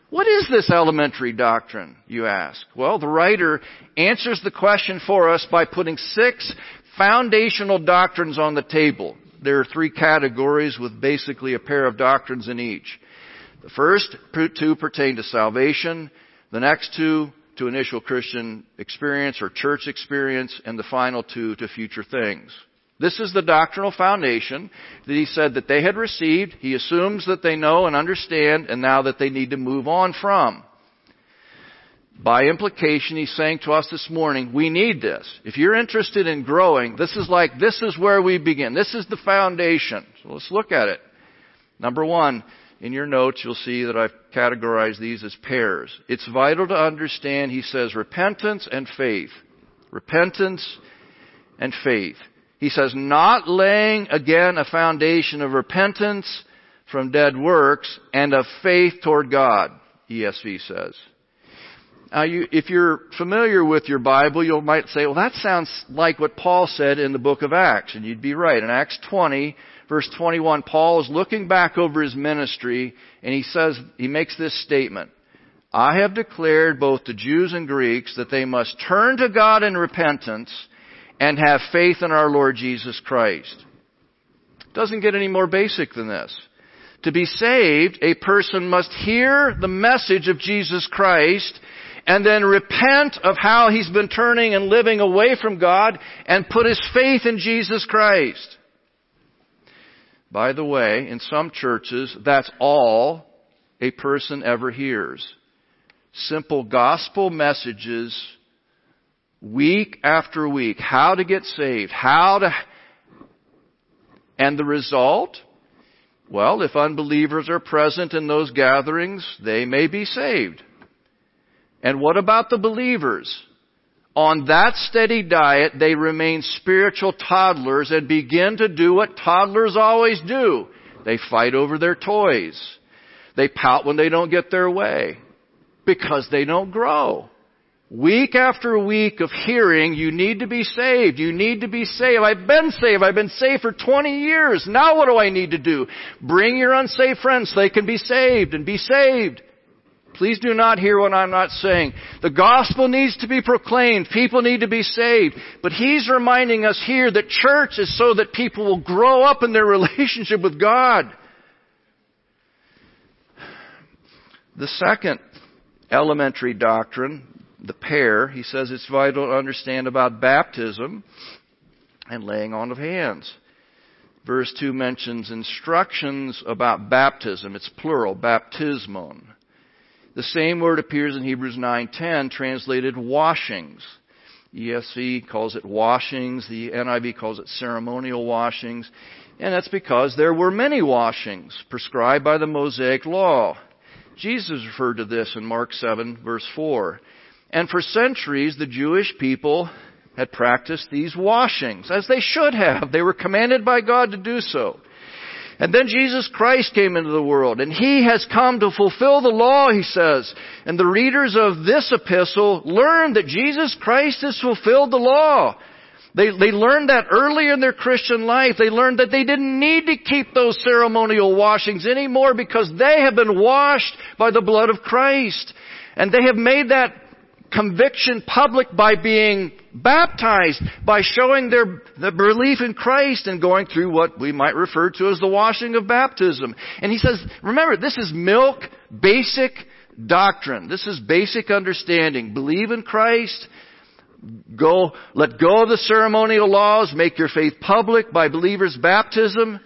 What is this elementary doctrine, you ask? Well, the writer answers the question for us by putting six foundational doctrines on the table. There are three categories with basically a pair of doctrines in each. The first two pertain to salvation, the next two to initial Christian experience or church experience, and the final two to future things. This is the doctrinal foundation that he said that they had received. He assumes that they know and understand, and now that they need to move on from. By implication, he's saying to us this morning, we need this. If you're interested in growing, this is like, this is where we begin. This is the foundation. So let's look at it. Number one, in your notes, you'll see that I've categorized these as pairs. It's vital to understand, he says, repentance and faith. Repentance and faith. He says, not laying, again, a foundation of repentance from dead works and of faith toward God, E S V says. Now, you, if you're familiar with your Bible, you might say, well, that sounds like what Paul said in the book of Acts. And you'd be right. In Acts twenty, verse twenty-one, Paul is looking back over his ministry, and he says, he makes this statement. I have declared both to Jews and Greeks that they must turn to God in repentance and have faith in our Lord Jesus Christ. It doesn't get any more basic than this. To be saved, a person must hear the message of Jesus Christ and then repent of how he's been turning and living away from God and put his faith in Jesus Christ. By the way, in some churches, that's all a person ever hears. Simple gospel messages week after week. How to get saved. How to... And the result? Well, if unbelievers are present in those gatherings, they may be saved. And what about the believers? On that steady diet, they remain spiritual toddlers and begin to do what toddlers always do. They fight over their toys. They pout when they don't get their way because they don't grow. Week after week of hearing, you need to be saved. You need to be saved. I've been saved. I've been saved for twenty years. Now what do I need to do? Bring your unsaved friends so they can be saved and be saved. Please do not hear what I'm not saying. The gospel needs to be proclaimed. People need to be saved. But he's reminding us here that church is so that people will grow up in their relationship with God. The second elementary doctrine, the pair, he says it's vital to understand about baptism and laying on of hands. Verse two mentions instructions about baptism. It's plural, baptismon. The same word appears in Hebrews nine ten, translated washings. E S V calls it washings. The N I V calls it ceremonial washings. And that's because there were many washings prescribed by the Mosaic law. Jesus referred to this in Mark seven, verse four. And for centuries, the Jewish people had practiced these washings, as they should have. They were commanded by God to do so. And then Jesus Christ came into the world, and He has come to fulfill the law, he says. And the readers of this epistle learned that Jesus Christ has fulfilled the law. They, they learned that early in their Christian life. They learned that they didn't need to keep those ceremonial washings anymore because they have been washed by the blood of Christ. And they have made that conviction public by being baptized, by showing their, their belief in Christ and going through what we might refer to as the washing of baptism. And he says, remember, this is milk, basic doctrine. This is basic understanding. Believe in Christ. Go, let go of the ceremonial laws. Make your faith public by believers' baptism.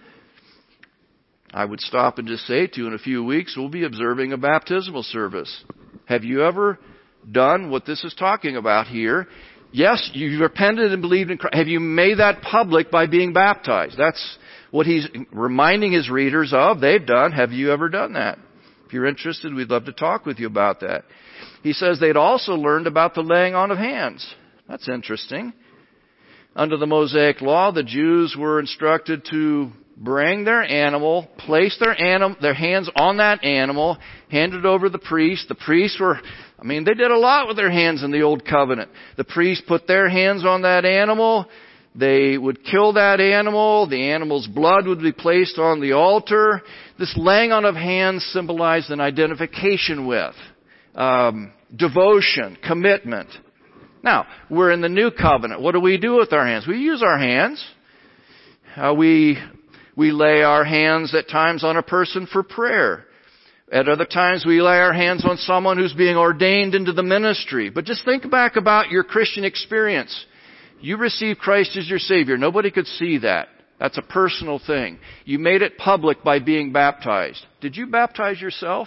I would stop and just say to you, in a few weeks, we'll be observing a baptismal service. Have you ever done what this is talking about here? Yes, you've repented and believed in Christ. Have you made that public by being baptized? That's what he's reminding his readers of. They've done. Have you ever done that? If you're interested, we'd love to talk with you about that. He says they'd also learned about the laying on of hands. That's interesting. Under the Mosaic law, the Jews were instructed to bring their animal, place their anim- their hands on that animal, hand it over to the priest. The priests were, I mean, they did a lot with their hands in the Old Covenant. The priests put their hands on that animal. They would kill that animal. The animal's blood would be placed on the altar. This laying on of hands symbolized an identification with, um, devotion, commitment. Now, we're in the new covenant. What do we do with our hands? We use our hands. Uh, we, we lay our hands at times on a person for prayer. At other times we lay our hands on someone who's being ordained into the ministry. But just think back about your Christian experience. You received Christ as your Savior. Nobody could see that. That's a personal thing. You made it public by being baptized. Did you baptize yourself?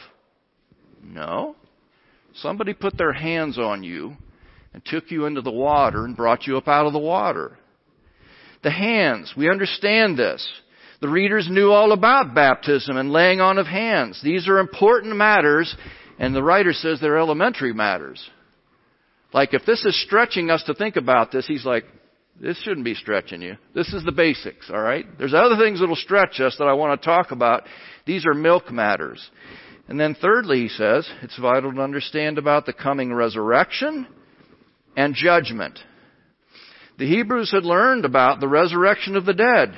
No. Somebody put their hands on you and took you into the water and brought you up out of the water. The hands, we understand this. The readers knew all about baptism and laying on of hands. These are important matters, and the writer says they're elementary matters. Like, if this is stretching us to think about this, he's like, this shouldn't be stretching you. This is the basics, all right? There's other things that will stretch us that I want to talk about. These are milk matters. And then thirdly, he says, it's vital to understand about the coming resurrection and judgment. The Hebrews had learned about the resurrection of the dead.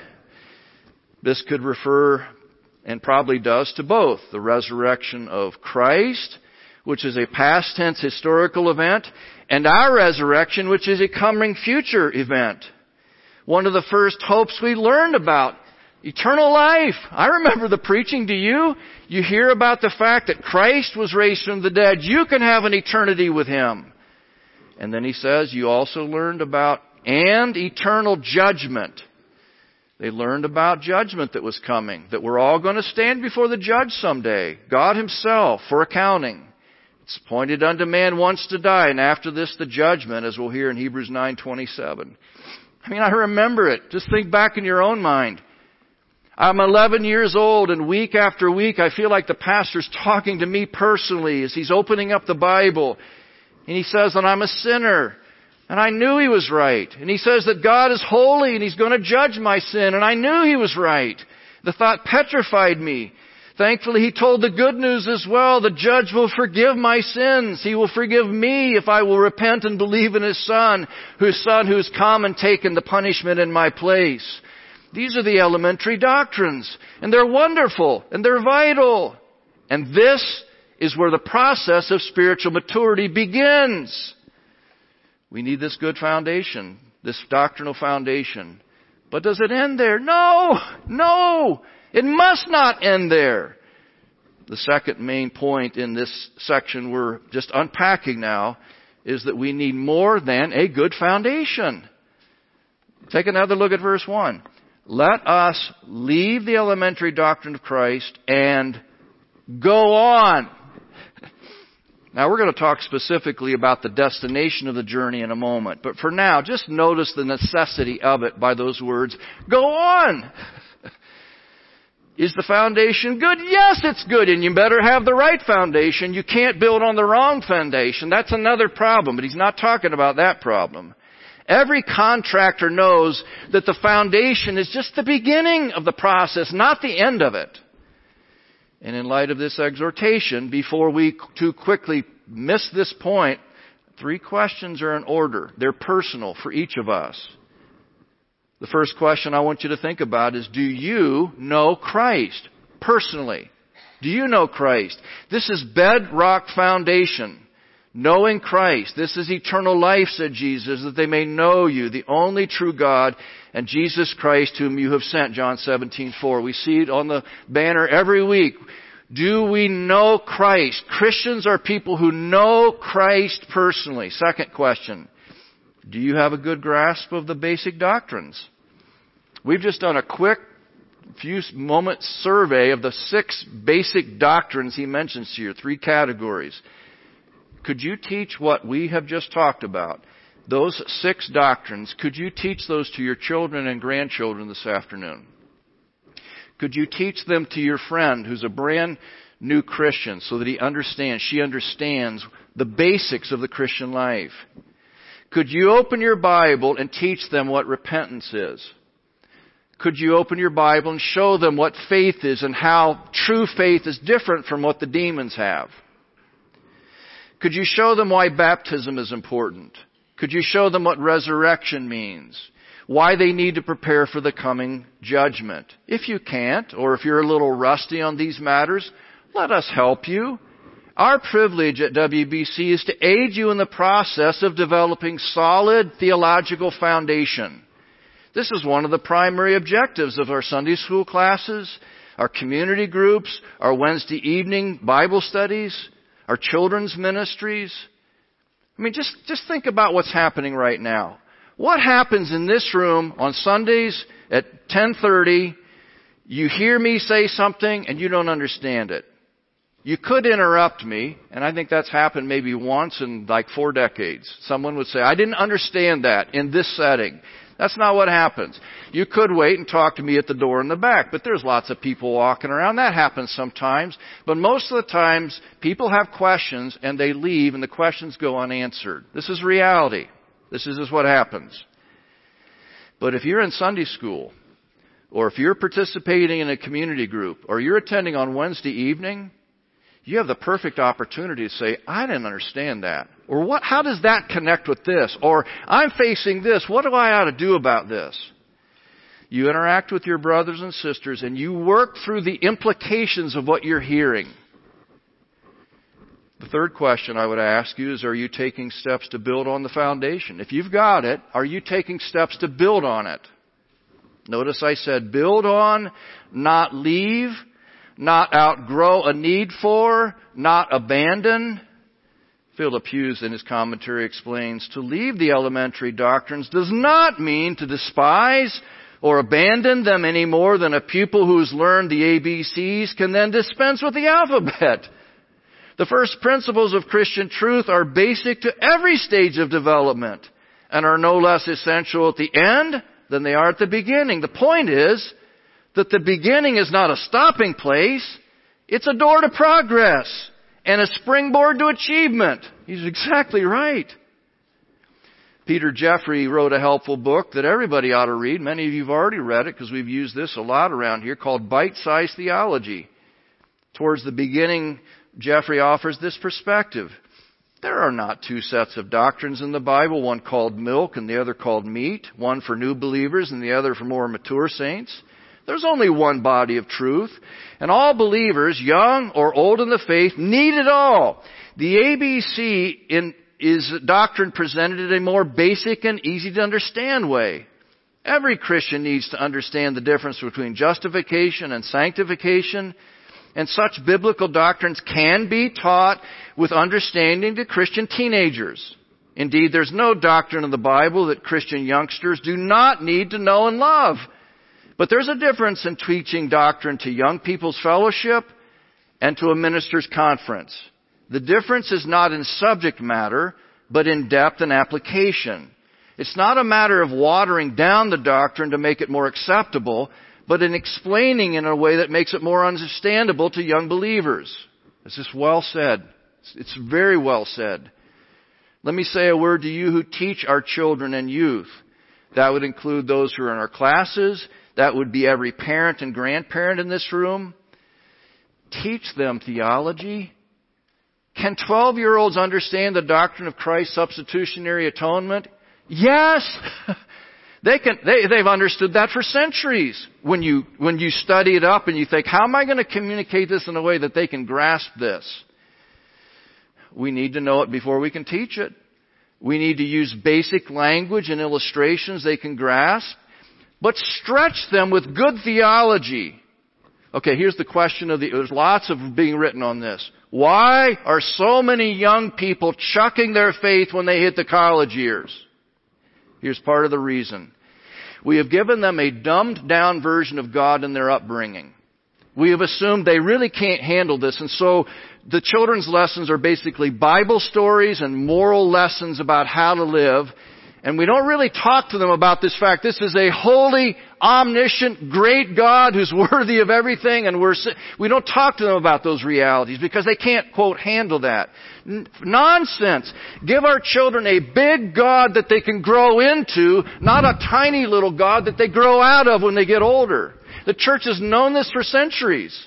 This could refer, and probably does, to both the resurrection of Christ, which is a past tense historical event, and our resurrection, which is a coming future event. One of the first hopes we learned about, eternal life. I remember the preaching, do you? You hear about the fact that Christ was raised from the dead. You can have an eternity with Him. And then he says, you also learned about and eternal judgment. They learned about judgment that was coming, that we're all going to stand before the judge someday, God Himself, for accounting. It's appointed unto man once to die, and after this the judgment, as we'll hear in Hebrews nine twenty-seven. I mean, I remember it. Just think back in your own mind. I'm eleven years old, and week after week I feel like the pastor's talking to me personally as he's opening up the Bible. And he says that I'm a sinner. And I knew he was right. And he says that God is holy and He's going to judge my sin. And I knew he was right. The thought petrified me. Thankfully, he told the good news as well. The judge will forgive my sins. He will forgive me if I will repent and believe in His Son, whose Son who's come and taken the punishment in my place. These are the elementary doctrines. And they're wonderful. And they're vital. And this is where the process of spiritual maturity begins. We need this good foundation, this doctrinal foundation. But does it end there? No! No! It must not end there. The second main point in this section we're just unpacking now is that we need more than a good foundation. Take another look at verse one. Let us leave the elementary doctrine of Christ and go on. Now we're going to talk specifically about the destination of the journey in a moment. But for now, just notice the necessity of it by those words. Go on! Is the foundation good? Yes, it's good. And you better have the right foundation. You can't build on the wrong foundation. That's another problem. But he's not talking about that problem. Every contractor knows that the foundation is just the beginning of the process, not the end of it. And in light of this exhortation, before we too quickly miss this point, three questions are in order. They're personal for each of us. The first question I want you to think about is, do you know Christ personally? Do you know Christ? This is bedrock foundation. Knowing Christ. This is eternal life, said Jesus, that they may know you, the only true God, and Jesus Christ whom you have sent, John seventeen four. We see it on the banner every week. Do we know Christ? Christians are people who know Christ personally. Second question. Do you have a good grasp of the basic doctrines? We've just done a quick few moments survey of the six basic doctrines he mentions here, three categories. Could you teach what we have just talked about? Those six doctrines, could you teach those to your children and grandchildren this afternoon? Could you teach them to your friend who's a brand new Christian so that he understands, she understands the basics of the Christian life? Could you open your Bible and teach them what repentance is? Could you open your Bible and show them what faith is and how true faith is different from what the demons have? Could you show them why baptism is important? Could you show them what resurrection means? why they need to prepare for the coming judgment. If you can't, or if you're a little rusty on these matters, let us help you. Our privilege at W B C is to aid you in the process of developing solid theological foundation. This is one of the primary objectives of our Sunday school classes, our community groups, our Wednesday evening Bible studies, our children's ministries. I mean, just, just think about what's happening right now. What happens in this room on Sundays at ten thirty, you hear me say something and you don't understand it. You could interrupt me, and I think that's happened maybe once in like four decades. Someone would say, I didn't understand that in this setting. That's not what happens. You could wait and talk to me at the door in the back, but there's lots of people walking around. That happens sometimes. But most of the times, people have questions and they leave and the questions go unanswered. This is reality. This is just what happens. But if you're in Sunday school, or if you're participating in a community group, or you're attending on Wednesday evening, you have the perfect opportunity to say, I didn't understand that. Or what, how does that connect with this? Or I'm facing this. What do I ought to do about this? You interact with your brothers and sisters and you work through the implications of what you're hearing. The third question I would ask you is, are you taking steps to build on the foundation? If you've got it, are you taking steps to build on it? Notice I said build on, not leave, not outgrow a need for, not abandon. Philip Hughes in his commentary explains, to leave the elementary doctrines does not mean to despise or abandon them any more than a pupil who's learned the A B Cs can then dispense with the alphabet. The first principles of Christian truth are basic to every stage of development and are no less essential at the end than they are at the beginning. The point is that the beginning is not a stopping place. It's a door to progress and a springboard to achievement. He's exactly right. Peter Jeffrey wrote a helpful book that everybody ought to read. Many of you have already read it because we've used this a lot around here, called Bite-Sized Theology. Towards the beginning, Jeffrey offers this perspective. There are not two sets of doctrines in the Bible, one called milk and the other called meat, one for new believers and the other for more mature saints. There's only one body of truth, and all believers, young or old in the faith, need it all. The A B C in, is doctrine presented in a more basic and easy to understand way. Every Christian needs to understand the difference between justification and sanctification, and such biblical doctrines can be taught with understanding to Christian teenagers. Indeed, there's no doctrine in the Bible that Christian youngsters do not need to know and love. But there's a difference in teaching doctrine to young people's fellowship and to a minister's conference. The difference is not in subject matter, but in depth and application. It's not a matter of watering down the doctrine to make it more acceptable, but in explaining in a way that makes it more understandable to young believers. This is well said. It's very well said. Let me say a word to you who teach our children and youth. That would include those who are in our classes. That would be every parent and grandparent in this room. Teach them theology. Can twelve-year-olds understand the doctrine of Christ's substitutionary atonement? Yes! They can, they, they've understood that for centuries. When you, when you study it up and you think, how am I going to communicate this in a way that they can grasp this? We need to know it before we can teach it. We need to use basic language and illustrations they can grasp, but stretch them with good theology. Okay, here's the question of the, there's lots of being written on this. Why are so many young people chucking their faith when they hit the college years? Here's part of the reason. We have given them a dumbed down version of God in their upbringing. We have assumed they really can't handle this, and so the children's lessons are basically Bible stories and moral lessons about how to live. And we don't really talk to them about this fact. This is a holy, omniscient, great God who's worthy of everything. And we're, we don't talk to them about those realities because they can't, quote, handle that. N- nonsense. Give our children a big God that they can grow into, not a tiny little God that they grow out of when they get older. The church has known this for centuries.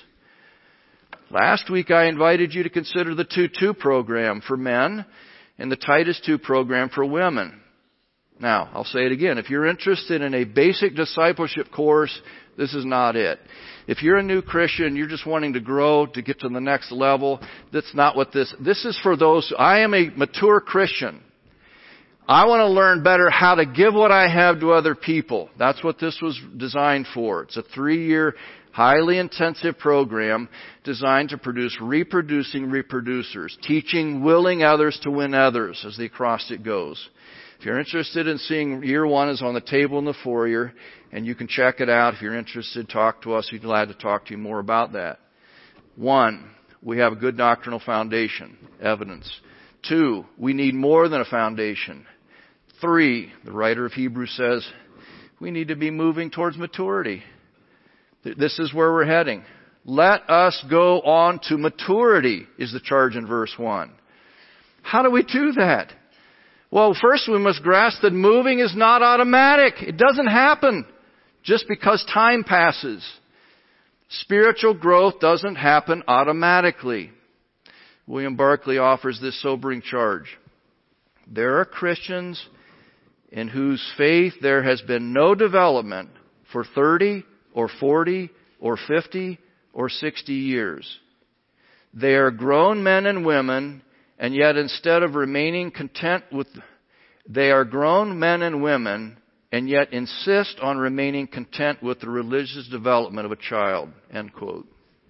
Last week I invited you to consider the two two program for men and the Titus two program for women. Now, I'll say it again. If you're interested in a basic discipleship course, this is not it. If you're a new Christian, you're just wanting to grow to get to the next level, that's not what this, this is for those, I am a mature Christian. I want to learn better how to give what I have to other people. That's what this was designed for. It's a three-year, highly intensive program designed to produce reproducing reproducers, teaching willing others to win others, as the acrostic goes. If you're interested in seeing year one is on the table in the foyer, and you can check it out. If you're interested, talk to us. We'd be glad to talk to you more about that. One, we have a good doctrinal foundation, evidence. Two, we need more than a foundation. Three, the writer of Hebrews says, we need to be moving towards maturity. This is where we're heading. Let us go on to maturity, is the charge in verse one. How do we do that? Well, first we must grasp that moving is not automatic. It doesn't happen just because time passes. Spiritual growth doesn't happen automatically. William Barclay offers this sobering charge. There are Christians in whose faith there has been no development for thirty or forty or fifty or sixty years. They are grown men and women, and yet instead of remaining content with, they are grown men and women, and yet insist on remaining content with the religious development of a child. End quote.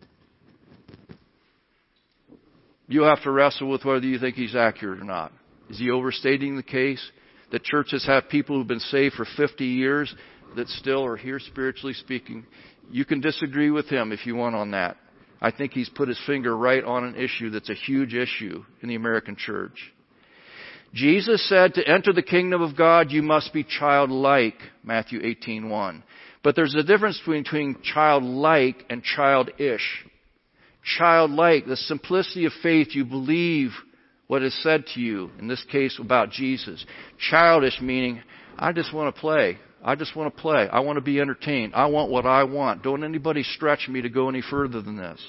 You have to wrestle with whether you think he's accurate or not. Is he overstating the case? That churches have people who've been saved for fifty years that still are here spiritually speaking. You can disagree with him if you want on that. I think he's put his finger right on an issue that's a huge issue in the American church. Jesus said to enter the kingdom of God, you must be childlike, Matthew eighteen one. But there's a difference between childlike and childish. Childlike, the simplicity of faith, you believe what is said to you, in this case about Jesus. Childish meaning, I just want to play. I just want to play. I want to be entertained. I want what I want. Don't anybody stretch me to go any further than this.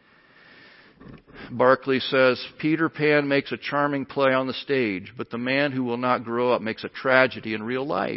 Barclay says, Peter Pan makes a charming play on the stage, but the man who will not grow up makes a tragedy in real life.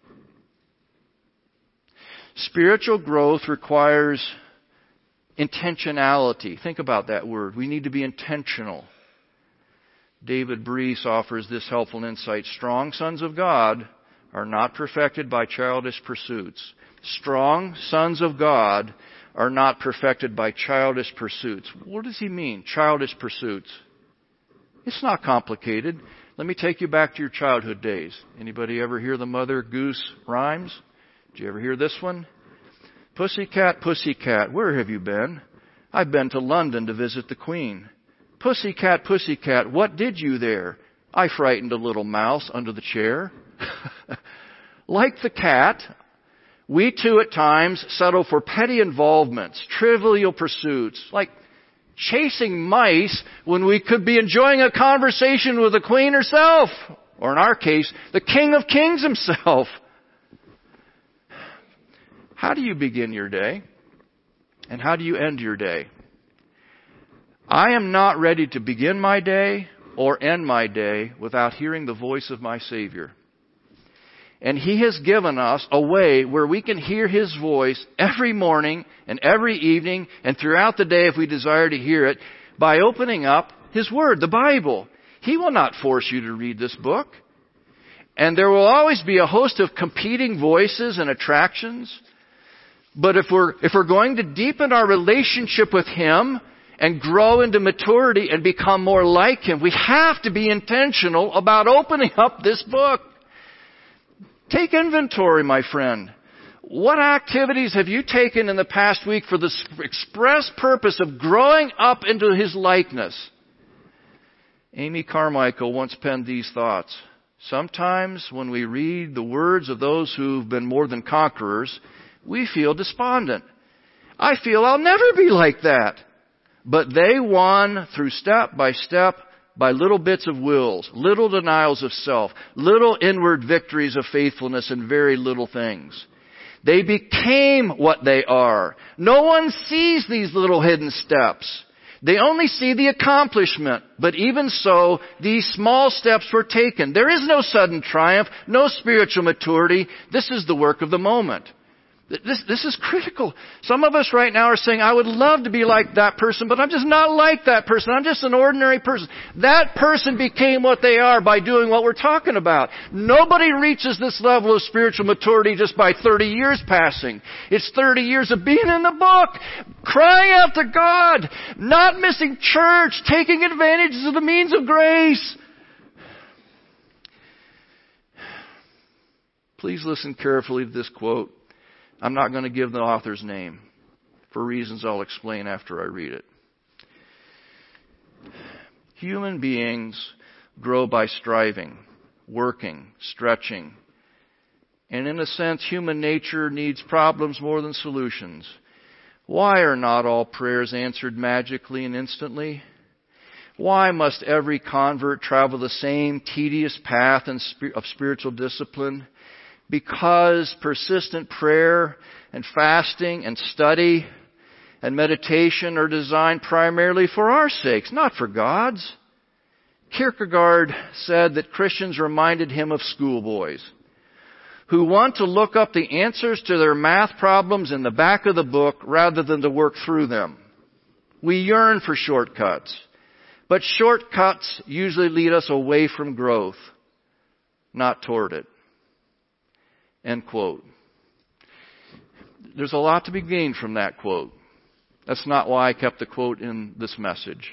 Spiritual growth requires intentionality. Think about that word. We need to be intentional. David Breese offers this helpful insight. Strong sons of God are not perfected by childish pursuits. Strong sons of God are not perfected by childish pursuits. What does he mean, childish pursuits? It's not complicated. Let me take you back to your childhood days. Anybody ever hear the Mother Goose rhymes? Did you ever hear this one? Pussycat, pussycat, where have you been? I've been to London to visit the Queen. Pussycat, pussycat, what did you there? I frightened a little mouse under the chair. Like the cat, we too at times settle for petty involvements, trivial pursuits, like chasing mice when we could be enjoying a conversation with the Queen herself, or in our case, the King of Kings himself. How do you begin your day? And how do you end your day? I am not ready to begin my day or end my day without hearing the voice of my Savior. And He has given us a way where we can hear His voice every morning and every evening and throughout the day if we desire to hear it by opening up His Word, the Bible. He will not force you to read this book. And there will always be a host of competing voices and attractions. But if we're, if we're going to deepen our relationship with Him and grow into maturity and become more like Him, we have to be intentional about opening up this book. Take inventory, my friend. What activities have you taken in the past week for the express purpose of growing up into His likeness? Amy Carmichael once penned these thoughts. Sometimes when we read the words of those who've been more than conquerors, we feel despondent. I feel I'll never be like that. But they won through step by step by little bits of wills, little denials of self, little inward victories of faithfulness in very little things. They became what they are. No one sees these little hidden steps. They only see the accomplishment, but even so, these small steps were taken. There is no sudden triumph, no spiritual maturity. This is the work of the moment. This, this is critical. Some of us right now are saying, I would love to be like that person, but I'm just not like that person. I'm just an ordinary person. That person became what they are by doing what we're talking about. Nobody reaches this level of spiritual maturity just by thirty years passing. It's thirty years of being in the book, crying out to God, not missing church, taking advantage of the means of grace. Please listen carefully to this quote. I'm not going to give the author's name for reasons I'll explain after I read it. Human beings grow by striving, working, stretching. And in a sense, human nature needs problems more than solutions. Why are not all prayers answered magically and instantly? Why must every convert travel the same tedious path of spiritual discipline? Because persistent prayer and fasting and study and meditation are designed primarily for our sakes, not for God's. Kierkegaard said that Christians reminded him of schoolboys who want to look up the answers to their math problems in the back of the book rather than to work through them. We yearn for shortcuts, but shortcuts usually lead us away from growth, not toward it. End quote. There's a lot to be gained from that quote. That's not why I kept the quote in this message.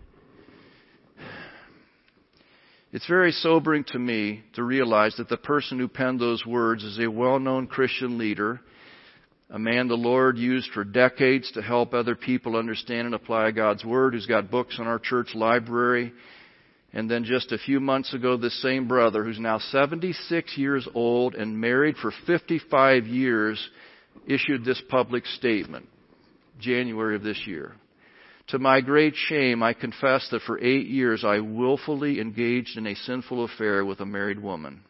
It's very sobering to me to realize that the person who penned those words is a well-known Christian leader, a man the Lord used for decades to help other people understand and apply God's Word, who's got books in our church library. And then just a few months ago, this same brother, who's now seventy-six years old and married for fifty-five years, issued this public statement, January of this year. To my great shame, I confess that for eight years I willfully engaged in a sinful affair with a married woman.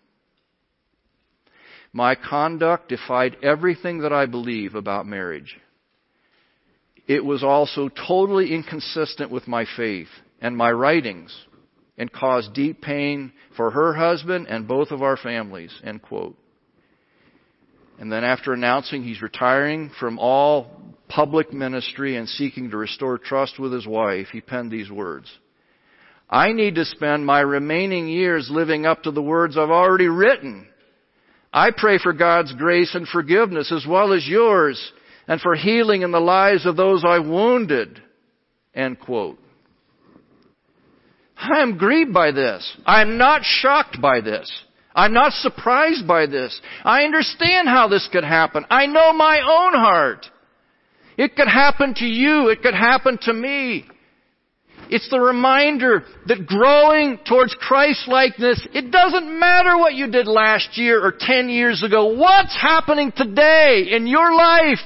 My conduct defied everything that I believe about marriage. It was also totally inconsistent with my faith and my writings, and caused deep pain for her husband and both of our families, end quote. And then after announcing he's retiring from all public ministry and seeking to restore trust with his wife, he penned these words. I need to spend my remaining years living up to the words I've already written. I pray for God's grace and forgiveness as well as yours, and for healing in the lives of those I wounded, end quote. I am grieved by this. I am not shocked by this. I'm not surprised by this. I understand how this could happen. I know my own heart. It could happen to you. It could happen to me. It's the reminder that growing towards Christ-likeness, it doesn't matter what you did last year or ten years ago. What's happening today in your life?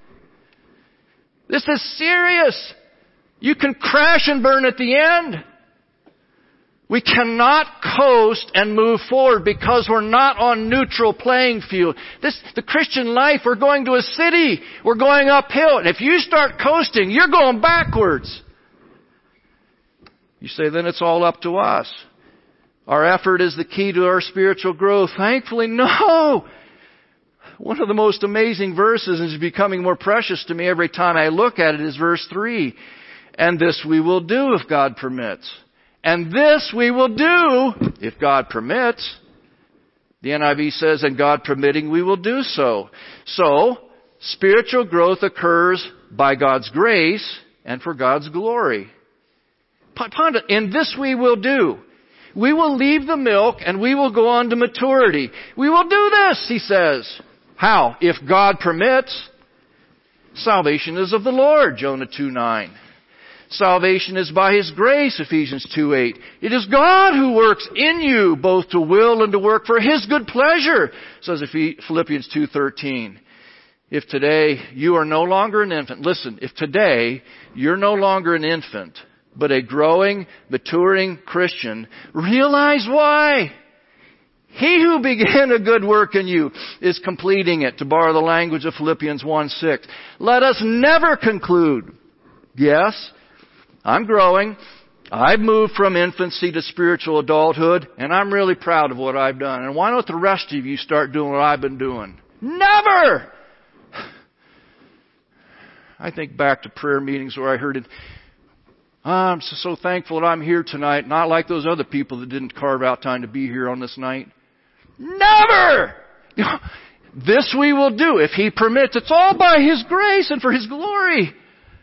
This is serious. You can crash and burn at the end. We cannot coast and move forward because we're not on neutral playing field. This, the Christian life, we're going to a city. We're going uphill. And if you start coasting, you're going backwards. You say, then it's all up to us. Our effort is the key to our spiritual growth. Thankfully, no. One of the most amazing verses is becoming more precious to me every time I look at it is verse three. And this we will do if God permits. And this we will do if God permits. The N I V says, and God permitting, we will do so. So, spiritual growth occurs by God's grace and for God's glory. Ponder, and this we will do. We will leave the milk and we will go on to maturity. We will do this, he says. How? If God permits. Salvation is of the Lord, Jonah two nine. Salvation is by His grace, Ephesians two eight. It is God who works in you both to will and to work for His good pleasure, says Philippians two thirteen. If today you are no longer an infant, listen, if today you're no longer an infant, but a growing, maturing Christian, realize why. He who began a good work in you is completing it, to borrow the language of Philippians one six. Let us never conclude, yes, I'm growing. I've moved from infancy to spiritual adulthood, and I'm really proud of what I've done. And why don't the rest of you start doing what I've been doing? Never! I think back to prayer meetings where I heard it, I'm so thankful that I'm here tonight, not like those other people that didn't carve out time to be here on this night. Never! This we will do if He permits. It's all by His grace and for His glory.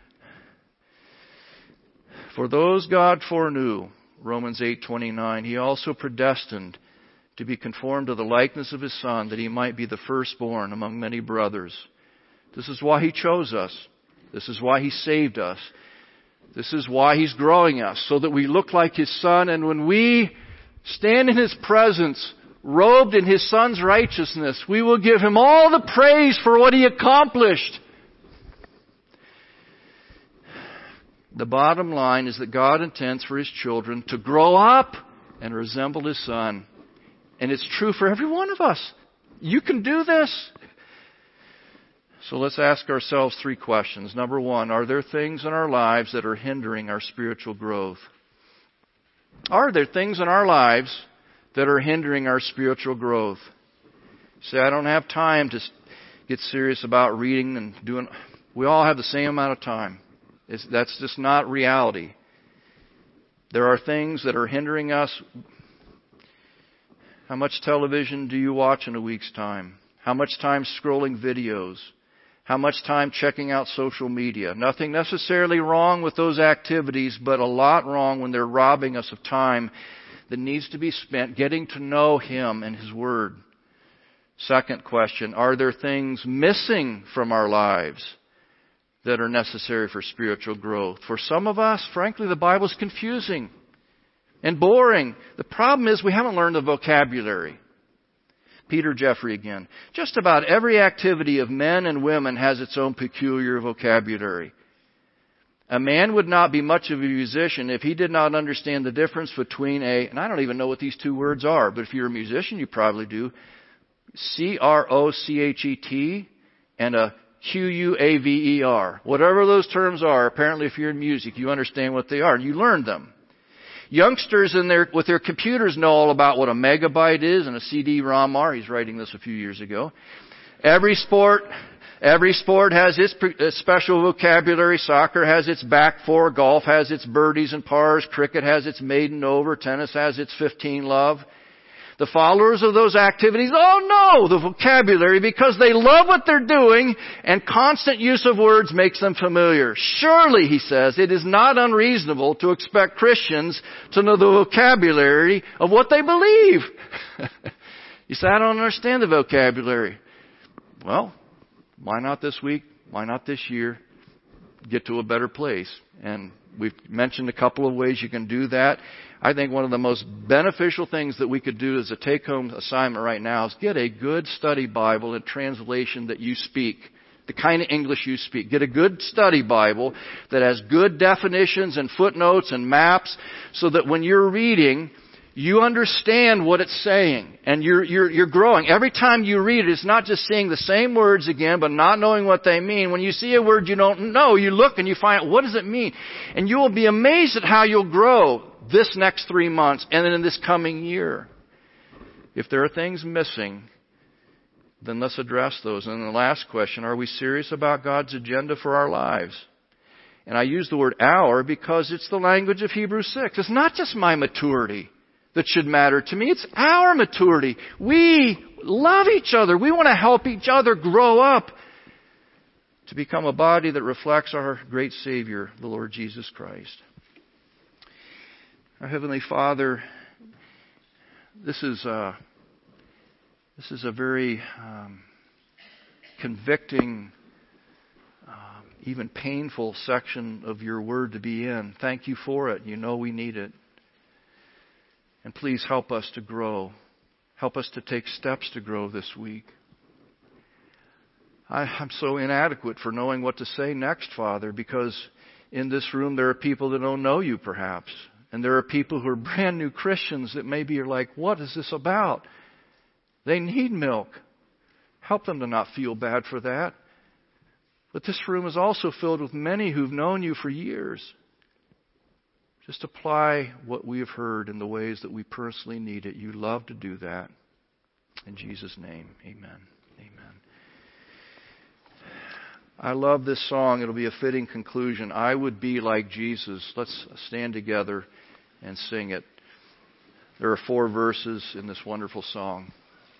For those God foreknew, Romans eight twenty-nine, He also predestined to be conformed to the likeness of His Son, that He might be the firstborn among many brothers. This is why He chose us. This is why He saved us. This is why He's growing us, so that we look like His Son. And when we stand in His presence, robed in His Son's righteousness, we will give Him all the praise for what He accomplished. The bottom line is that God intends for His children to grow up and resemble His Son. And it's true for every one of us. You can do this. So let's ask ourselves three questions. Number one, are there things in our lives that are hindering our spiritual growth? Are there things in our lives that are hindering our spiritual growth? Say, I don't have time to get serious about reading and doing. We all have the same amount of time. It's, that's just not reality. There are things that are hindering us. How much television do you watch in a week's time? How much time scrolling videos? How much time checking out social media? Nothing necessarily wrong with those activities, but a lot wrong when they're robbing us of time that needs to be spent getting to know Him and His Word. Second question, are there things missing from our lives that are necessary for spiritual growth? For some of us, frankly, the Bible's confusing and boring. The problem is we haven't learned the vocabulary. Peter Jeffrey again. Just about every activity of men and women has its own peculiar vocabulary. A man would not be much of a musician if he did not understand the difference between a, and I don't even know what these two words are, but if you're a musician, you probably do, C R O C H E T and a Q U A V E R. Whatever those terms are, apparently if you're in music, you understand what they are, and you learn them. Youngsters in their, with their computers know all about what a megabyte is and a C D ROM are. He's writing this a few years ago. Every sport, every sport has its special vocabulary. Soccer has its back four. Golf has its birdies and pars. Cricket has its maiden over. Tennis has its fifteen love. The followers of those activities all know the vocabulary because they love what they're doing, and constant use of words makes them familiar. Surely, he says, it is not unreasonable to expect Christians to know the vocabulary of what they believe. You say, I don't understand the vocabulary. Well, why not this week? Why not this year? Get to a better place. And we've mentioned a couple of ways you can do that. I think one of the most beneficial things that we could do as a take-home assignment right now is get a good study Bible and translation that you speak, the kind of English you speak. Get a good study Bible that has good definitions and footnotes and maps so that when you're reading, you understand what it's saying and you're, you're, you're growing. Every time you read it, it's not just seeing the same words again but not knowing what they mean. When you see a word you don't know, you look and you find out what does it mean. And you will be amazed at how you'll grow this next three months and then in this coming year. If there are things missing, then let's address those. And the last question, are we serious about God's agenda for our lives? And I use the word our because it's the language of Hebrews six. It's not just my maturity that should matter to me. It's our maturity. We love each other. We want to help each other grow up to become a body that reflects our great Savior, the Lord Jesus Christ. Our Heavenly Father, this is a, this is a very um, convicting, um, even painful section of your Word to be in. Thank you for it. You know we need it. And please help us to grow. Help us to take steps to grow this week. I, I'm so inadequate for knowing what to say next, Father, because in this room there are people that don't know you perhaps. And there are people who are brand new Christians that maybe are like, what is this about? They need milk. Help them to not feel bad for that. But this room is also filled with many who've known you for years. just apply what we have heard in the ways that we personally need it. You love to do that. In Jesus' name, amen. Amen. I love this song. It'll be a fitting conclusion. I would be like Jesus. Let's stand together and sing it. There are four verses in this wonderful song.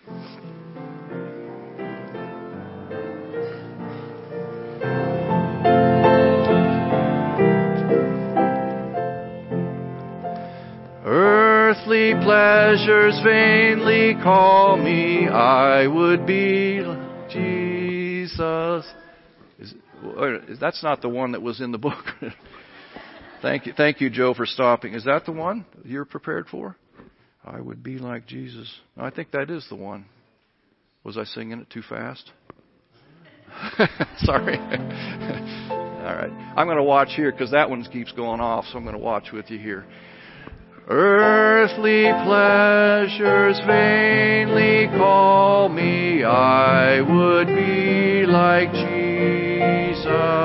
Earthly pleasures vainly call me. I would be like Jesus. Is, that's not the one that was in the book. Thank you, thank you, Joe, for stopping. Is that the one you're prepared for? I would be like Jesus. I think that is the one. Was I singing it too fast? Sorry. All right. I'm going to watch here because that one keeps going off, so I'm going to watch with you here. Earthly pleasures vainly call me. I would be like Jesus.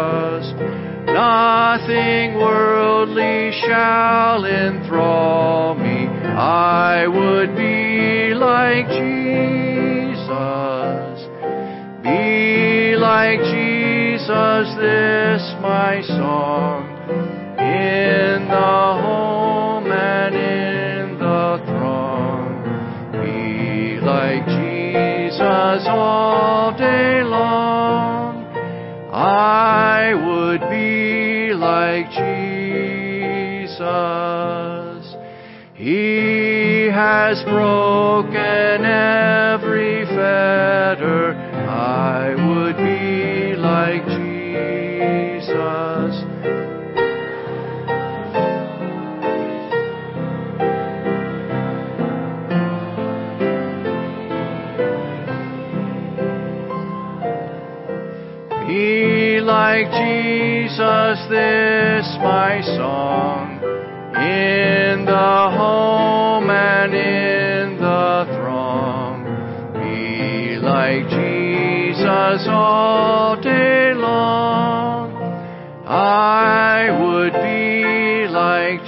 Nothing worldly shall enthrall me. I would be like Jesus. Be like Jesus, this my song. In the home and in the throng. Be like Jesus all day long. I would be like Jesus. He has broken every fetter. I would be like Jesus. Be like Jesus, this my song. In the home and in the throng. Be like Jesus all day long. I would be like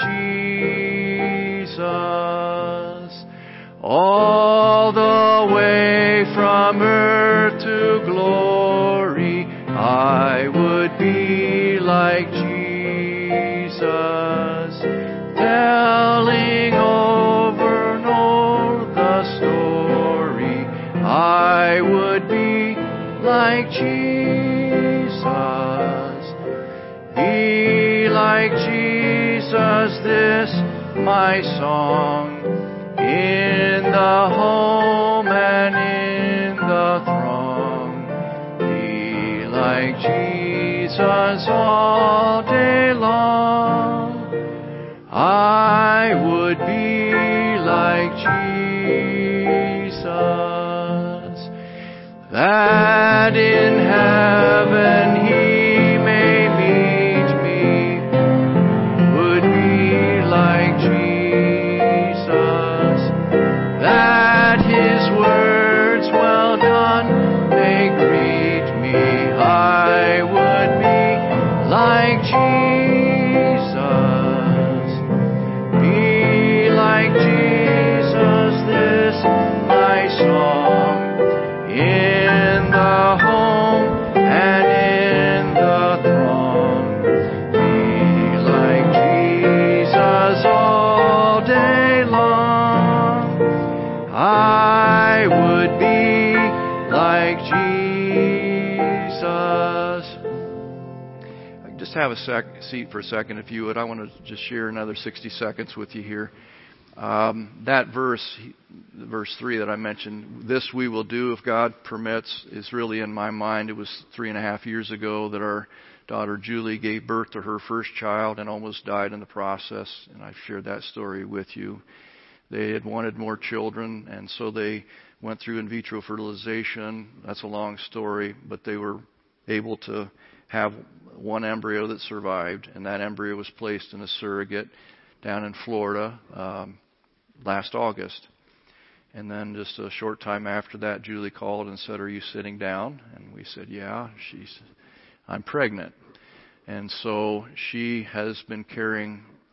Jesus. All the way from earth to glory. I would be like Jesus, telling over and over the story. I would be like Jesus, be like Jesus, this my song. In the home and in the throng. Like Jesus all day long, I would be like Jesus, that in heaven He may meet me, would be like Jesus, that His words well done may greet me. I would be like Jesus, be like Jesus, this my song. In the home and in the throng, be like Jesus all day long. I would be like Jesus. Just have a sec- seat for a second, if you would. I want to just share another sixty seconds with you here. Um, that verse, verse three that I mentioned, this we will do if God permits, is really in my mind. It was three and a half years ago that our daughter Julie gave birth to her first child and almost died in the process. And I've shared that story with you. They had wanted more children, and so they went through in vitro fertilization. That's a long story, but they were able to have one embryo that survived, and that embryo was placed in a surrogate down in Florida um, last August. And then just a short time after that, Julie called and said, "Are you sitting down?" And we said, "Yeah." She's, "I'm pregnant." And so she has been carrying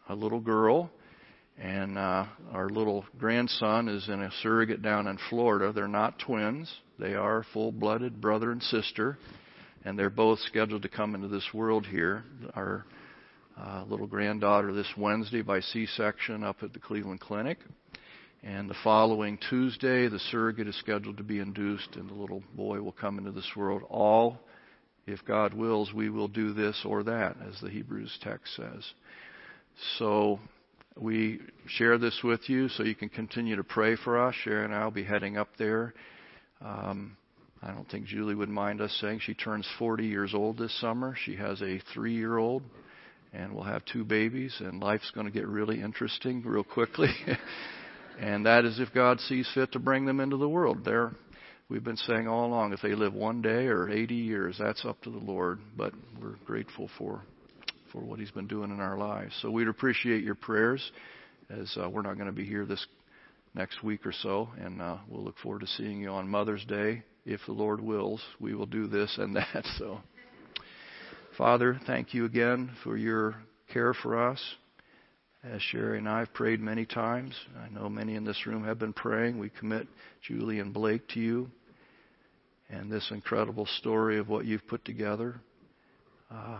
a little girl, and uh, our little grandson is in a surrogate down in Florida. They're not twins. They are full-blooded brother and sister, and they're both scheduled to come into this world here. Our uh, little granddaughter this Wednesday by C-section up at the Cleveland Clinic. And the following Tuesday, the surrogate is scheduled to be induced, and the little boy will come into this world. All, if God wills, we will do this or that, as the Hebrews text says. So we share this with you so you can continue to pray for us. Sharon and I will be heading up there. Um, I don't think Julie would mind us saying she turns forty years old this summer. She has a three-year-old, and we'll have two babies, and life's going to get really interesting real quickly. And that is if God sees fit to bring them into the world. They're, we've been saying all along, if they live one day or eighty years, that's up to the Lord. But we're grateful for for what He's been doing in our lives. So we'd appreciate your prayers, as uh, we're not going to be here this next week or so. And uh, we'll look forward to seeing you on Mother's Day. If the Lord wills, we will do this and that. So, Father, thank you again for your care for us. As Sherry and I have prayed many times, I know many in this room have been praying. We commit Julie and Blake to you and this incredible story of what you've put together. Uh,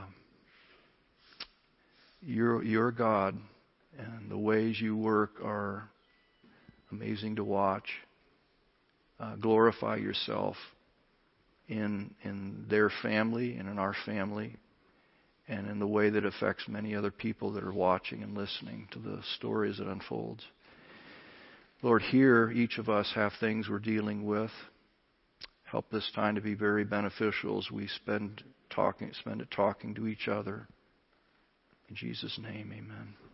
you're, you're God, and the ways you work are amazing to watch. Uh, glorify yourself in in their family and in our family, and in the way that affects many other people that are watching and listening to the stories that unfolds. Lord, here each of us have things we're dealing with. Help this time to be very beneficial as we spend talking, spend it talking to each other. In Jesus' name, amen.